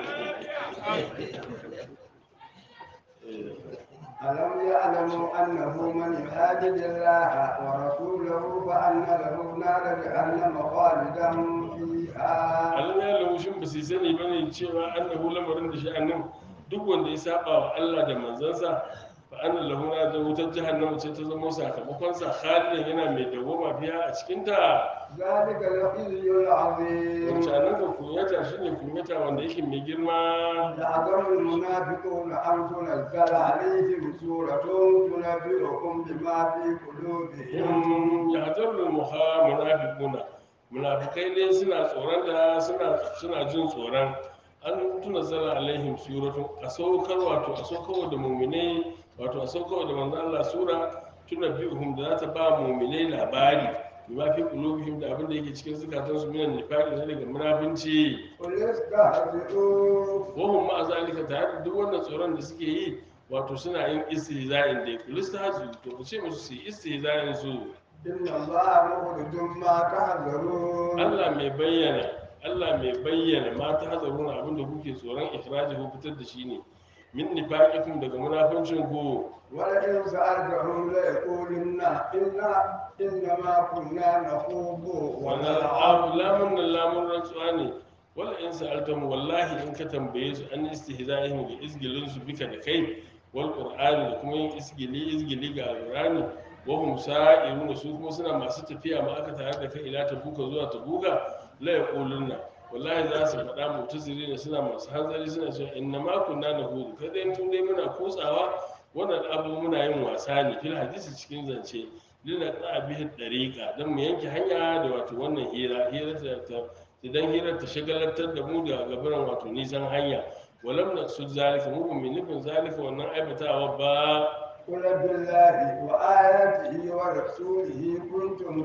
ألم يعلموا أنه من يحادد الله ورسوله فأن له نار جهنم خالدا فيها Allah ya lahu shin ba su sani ba ne cewa annahu lamarin da sha'anin duk wanda ya saba wa Allah da manzansa fa anna lahu na da wutar jahannama ce ta zama sakamakon sa khalidan yana mai dawwama biya a cikin ta ذلك الخزي العظيم wancanan ka kunyata shine kunyata wanda yake mai girma يعذر المنافقون أن تنزل عليهم سورة تنبئهم بما في قلوبهم ya zarru munafiquna munafikai ne suna tsoron da suna jin tsoron an tunazzala alaihim suratu a saukar wato a saukar da mu'minai wato a saukar da manzo Allah sura tunabbi'uhum da za ta ba mu'minai labari bima fi qulubihim da abin da yake cikin zukatan su minan nifaqi ne daga munafinci قل استهزئوا wa hum ma zalika tare da duk wannan tsoron da suke yi wato suna yin istihza'in da kulista hasu to ce musu su yi istihza'in su إن الله مخرج ما تحذرون Allah mai bayyana ma ta hazaruna abinda kuke tsoron ikiraji ko fitar da shi ne min nifaqikum daga munafincin ku ولئن سألتهم ليقولن إنما كنا نخوض wannan ونلعب lamun rantsuwa ne wala in sa'altum wallahi in ka tambaye su an istihza'ihim ga izgilin su bika da kai wal qur'ani da kuma yin izgili ga alqur'ani wa hum sa'iruna su kuma suna masu tafiya ma aka tare da kai ila tabuka zuwa tabuka la yaquluna wallahi za su faɗa mutazili ne suna masu hanzari suna cewa inna ma kunna nahudu kada mun dai muna kutsawa wannan abu muna yin wasa ne fil hadisi cikin zance lina ta bihi dariqa dan mu yanke hanya da wato wannan hira ta idan hirar ta shagalantar da mu da gabaran wato nisan hanya walam naqsud zalika mu min nufin zalika wannan aibatawa ba قل بالله وآياته ورسوله كنتم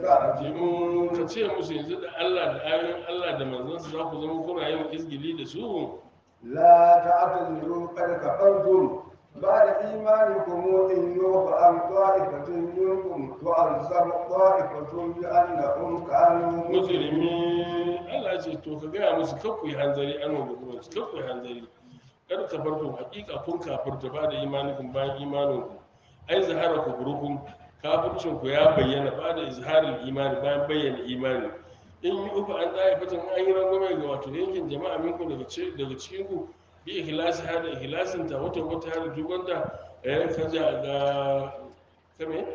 ji'un ka تستهزئون ce musu yanzu da Allah da ayoyin Allah da manzansa za ku zama kuna yin izgili da su لا تعتذروا قد كفرتم بعد إيمانكم إن يوفى عن طائفة منكم تعذب طائفة بأنهم كانوا mujrimi Allah ce to ka gaya musu kakku yi hanzari an wanda kuma su kakku yi hanzari kar ka farko hakika kun kafirta ba da imanikun bayan imaninku ai zahara ku burukun kafircin ku ya bayyana ba da izharin imani bayan bayyana imani in yi uku an tsaye fitin an yi rangwame ga wato yankin jama'a minku daga cikin ku bi ikhlasi har da ikhlasin ta wata har da tubanta kaja ga kame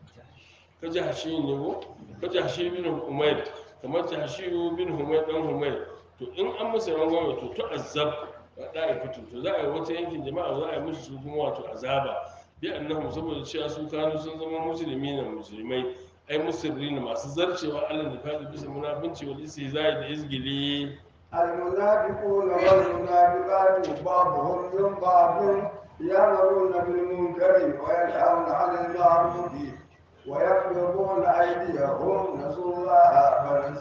kaja hashi ne ko kaja hashi bin umayr kamar hashi bin humayr dan humayr to in an masa rangwame to azab da fitin to za a yi wata yankin jama'a za a yi musu su kuma wato azaba bi annahum saboda cewa su kanu sun zama musulmi na musulmai ai musirri ne masu zarcewa Allah da fadi bisa munafinci wal istihza'i da izgili المنافقون والمنافقات بعضهم من بعض يأمرون بالمنكر وينهون عن المعروف ويقبضون أيديهم نسوا الله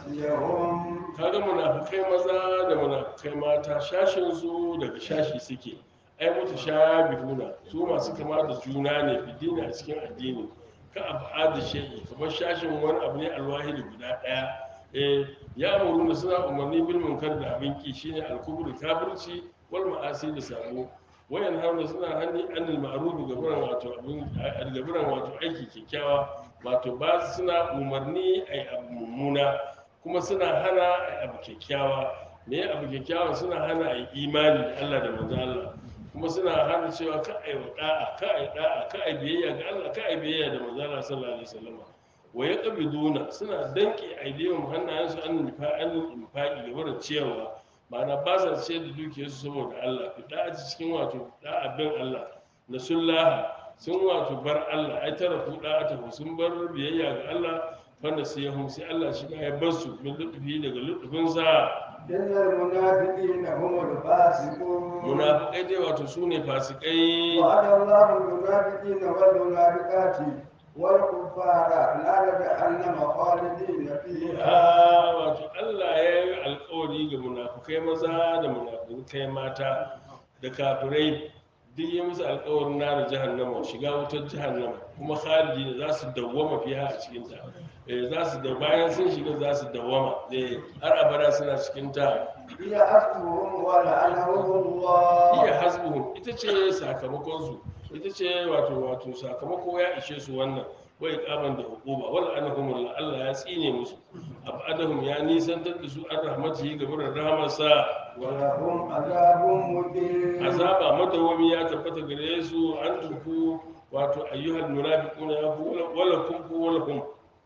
فنسيهم kaga munafikai maza da munafikai mata shashin su daga shashi suke ai mutu shabihuna su masu kama da juna ne bidini a cikin addini ka abada shay'i kamar shashin wani abu ne alwahidi guda daya ya amuru suna umarni bil munkar da abin ki shine alkubru kafirci wal ma'asi da sabo wayan haruna suna hanni anil ma'ruf gaburan wato abin gaburan wato aiki kyakkyawa wato ba suna umarni ai abu mummuna kuma suna hana ai abu kyakkyawa me abu kyakkyawa suna hana ai imani da Allah da manzo Allah kuma suna hana cewa ka ai da'a ka ai da'a ka ai biyayya ga Allah ka ai biyayya da manzo Allah sallallahu alaihi wasallam wa yaqbiduna suna danke aidiyan hannayensu an infaqi da wurin ciyarwa ma'ana ba sa ciyar da dukiyarsu saboda Allah fi da'a cikin wato da'a bin Allah nasullaha sun wato bar Allah ai tara ku da'a ta sun bar biyayya ga Allah wanda sai ya sai Allah shi ya bar su min lutufi daga lutufinsa إن المنافقين هم الفاسقون munafikai dai wato su ne fasikai وعد الله المنافقين والمنافقات والكفار نار جهنم خالدين فيها wato Allah ya yi alkawari ga munafukai maza da munafukai mata da kafirai duk yi musu alkawarin nara jahannama shiga wutar jahannama kuma khalidi da za su dawwama fiha a cikin ta za su da bayan sun shiga za su dawwama har abada suna cikin ta هي حسبهم ولعنهم الله iya hasbuhum ita ce sakamakon su ita ce wato sakamako ya ishe su wannan wai kaman da hukuma wala anahum Allah ya tsine musu abadahum ya nisantar da su an rahmatihi ga burin rahmarsa ولهم عذاب مقيم azaba madawami ya tabbata gare su an tuku wato ayyuhal munafiquna ya ku wala kum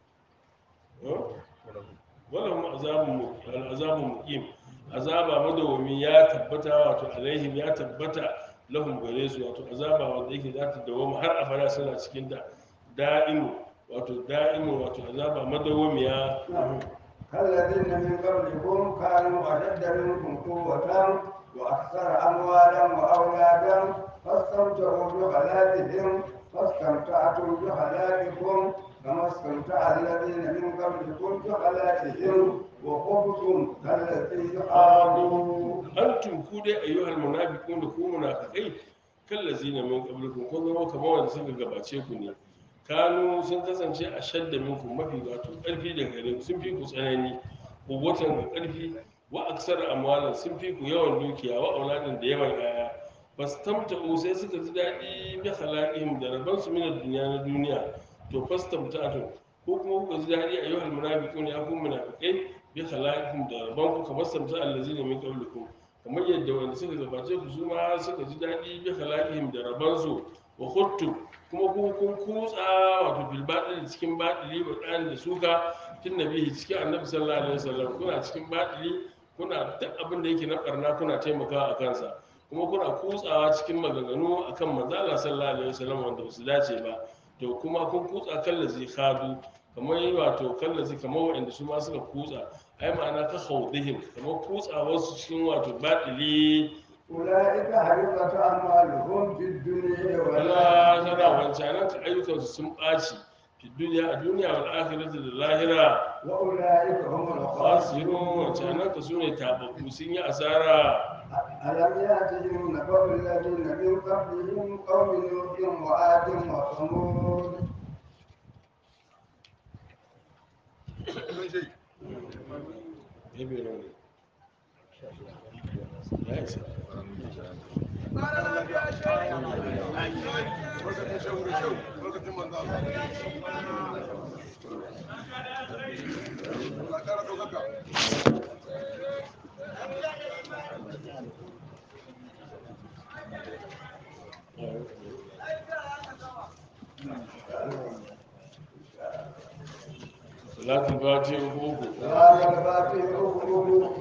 walahum azabun muqim azaba madawami ya tabbata wato alaihim ya tabbata lahum gare su wato azaba wanda yake za ta dawoma har abada suna cikin ta da'imu wato azaba madawamiya كالذين من قبلكم كانوا أشد منكم قوة وأكثر أموالا وأولادا فاستمتعوا بخلاقهم فاستمتعتم بخلاقكم كما استمتع الذين من قبلكم بخلاقهم وخبتم كالذي خاضوا antum ku dai ayyuhal munafiqun da ku munafiqai kallazina min qablikum ko zama kamar wanda suka gabace ku ne kanu sun kasance a shadda minkum mafi wato karfi da gare ku sun fi ku tsanani kuwatan da karfi wa aksar amwalan sun fi ku yawan dukiya wa auladin da yawan yaya fastamta'u sai suka ji daɗi bi khalaqihim da rabban su min dunya na duniya to fastamta'u ko kuma kuka ji daɗi ayyuhal munafiqun ya ku munafiqai bi khalaqihim da rabban ku kamar samta allazina min qablikum kamar yadda wanda suka gabace ku su ma suka ji daɗi bi khalaqihim da rabban su wa khuttum kuma ku kun kutsa wato bil batil cikin batili ba dan da suka tun nabi cikin annabi sallallahu alaihi wasallam kuna cikin batili kuna duk abin da yake na barna kuna taimakawa a kansa kuma kuna kutsawa cikin maganganu akan manzo Allah sallallahu alaihi wasallam wanda ba su dace ba to to kuma kun kutsa kallazi khadu kamar wato kallazi kamar waɗanda su ma suka kutsa ai ma'ana ka haudihim kamar kutsa wasu cikin wato baɗili أولئك حبطت أعمالهم في الدنيا wala والآخرة tana wancanan ka ayyukansu sun ɓaci fi duniya a duniya wal akhirati da lahira وأولئك هم khasirun الخاسرون wancanan ka sune tababbu sun yi asara ألم يأتهم نبأ الذين من قبلهم قوم نوح وعاد وثمود ebe ne ya isa salatul fati uku صلاة الفاتح أخوه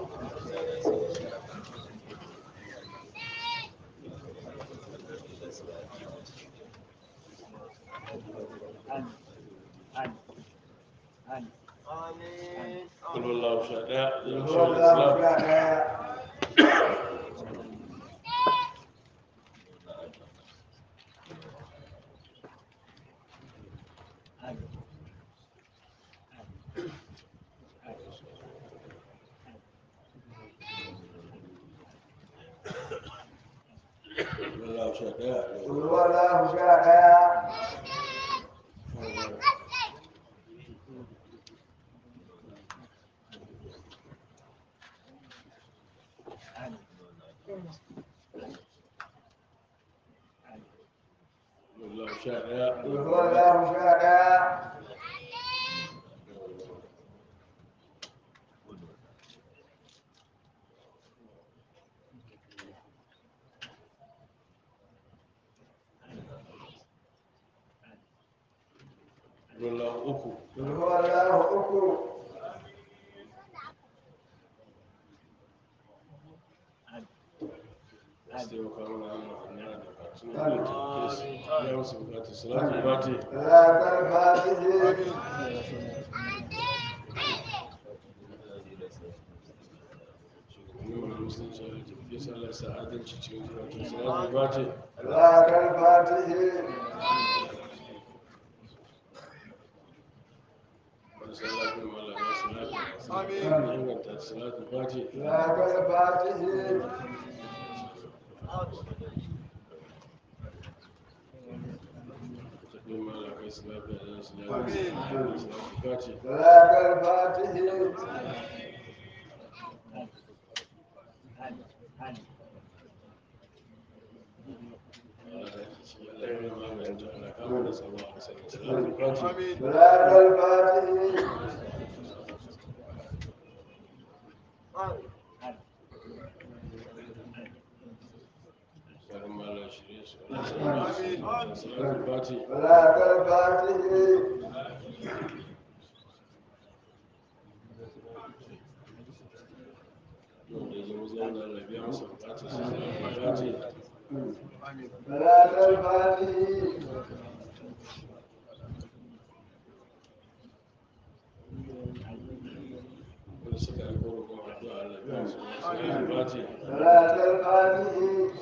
kul wallahu sha daya ya هو shi الله islam تعالى wallahu sha daya هو الله تعالى wallahu sha daya هو الله تعالى wallahu uku هو الله أخوه sai wa kawo na Allah da fatun da ta ke ya musu bukatu salatul fati صلاة الفاتح shugabannin musulunci da tafiye sallar sa'adalci cikin zuwa salatul fati صلاة الفاتح marasa lafiyar mala masu lafiya masu inganta salatul fati صلاة الفاتح tafiye mala kai su lafiya da su lafiya salatul fati صلاة الفاتح Allah da ke ci Allah ya mana maganin ta Allah kama da tsaro a kasar da salatul fati صلاة الفاتح tsarin mala shirye su Allah ya sa salatul fati صلاة الفاتح wanda ya zama zauna Allah biya masa bukatar sa salatul fati صلاة الفاتح wanda suka aiko roƙon addu'a Allah biya masa salatul fati صلاة الفاتح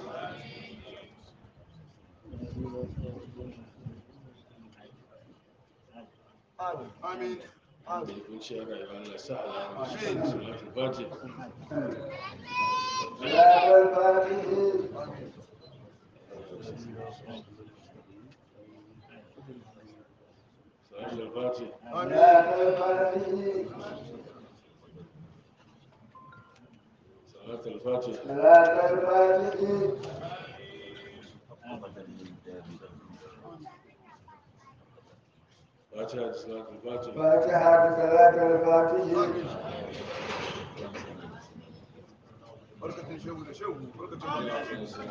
da ya kunci a rayuwa Allah sa alama salatul fati صلاة الفاتح salatul fati صلاة الفاتح salatul fati صلاة الفاتح fatiha da salatul fati فاتحة صلاة الفاتح barkatun shehu da shehu barkatun Allah ya sa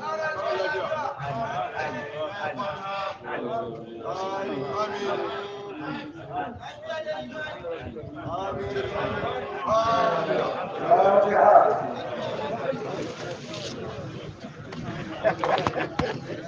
فاتحة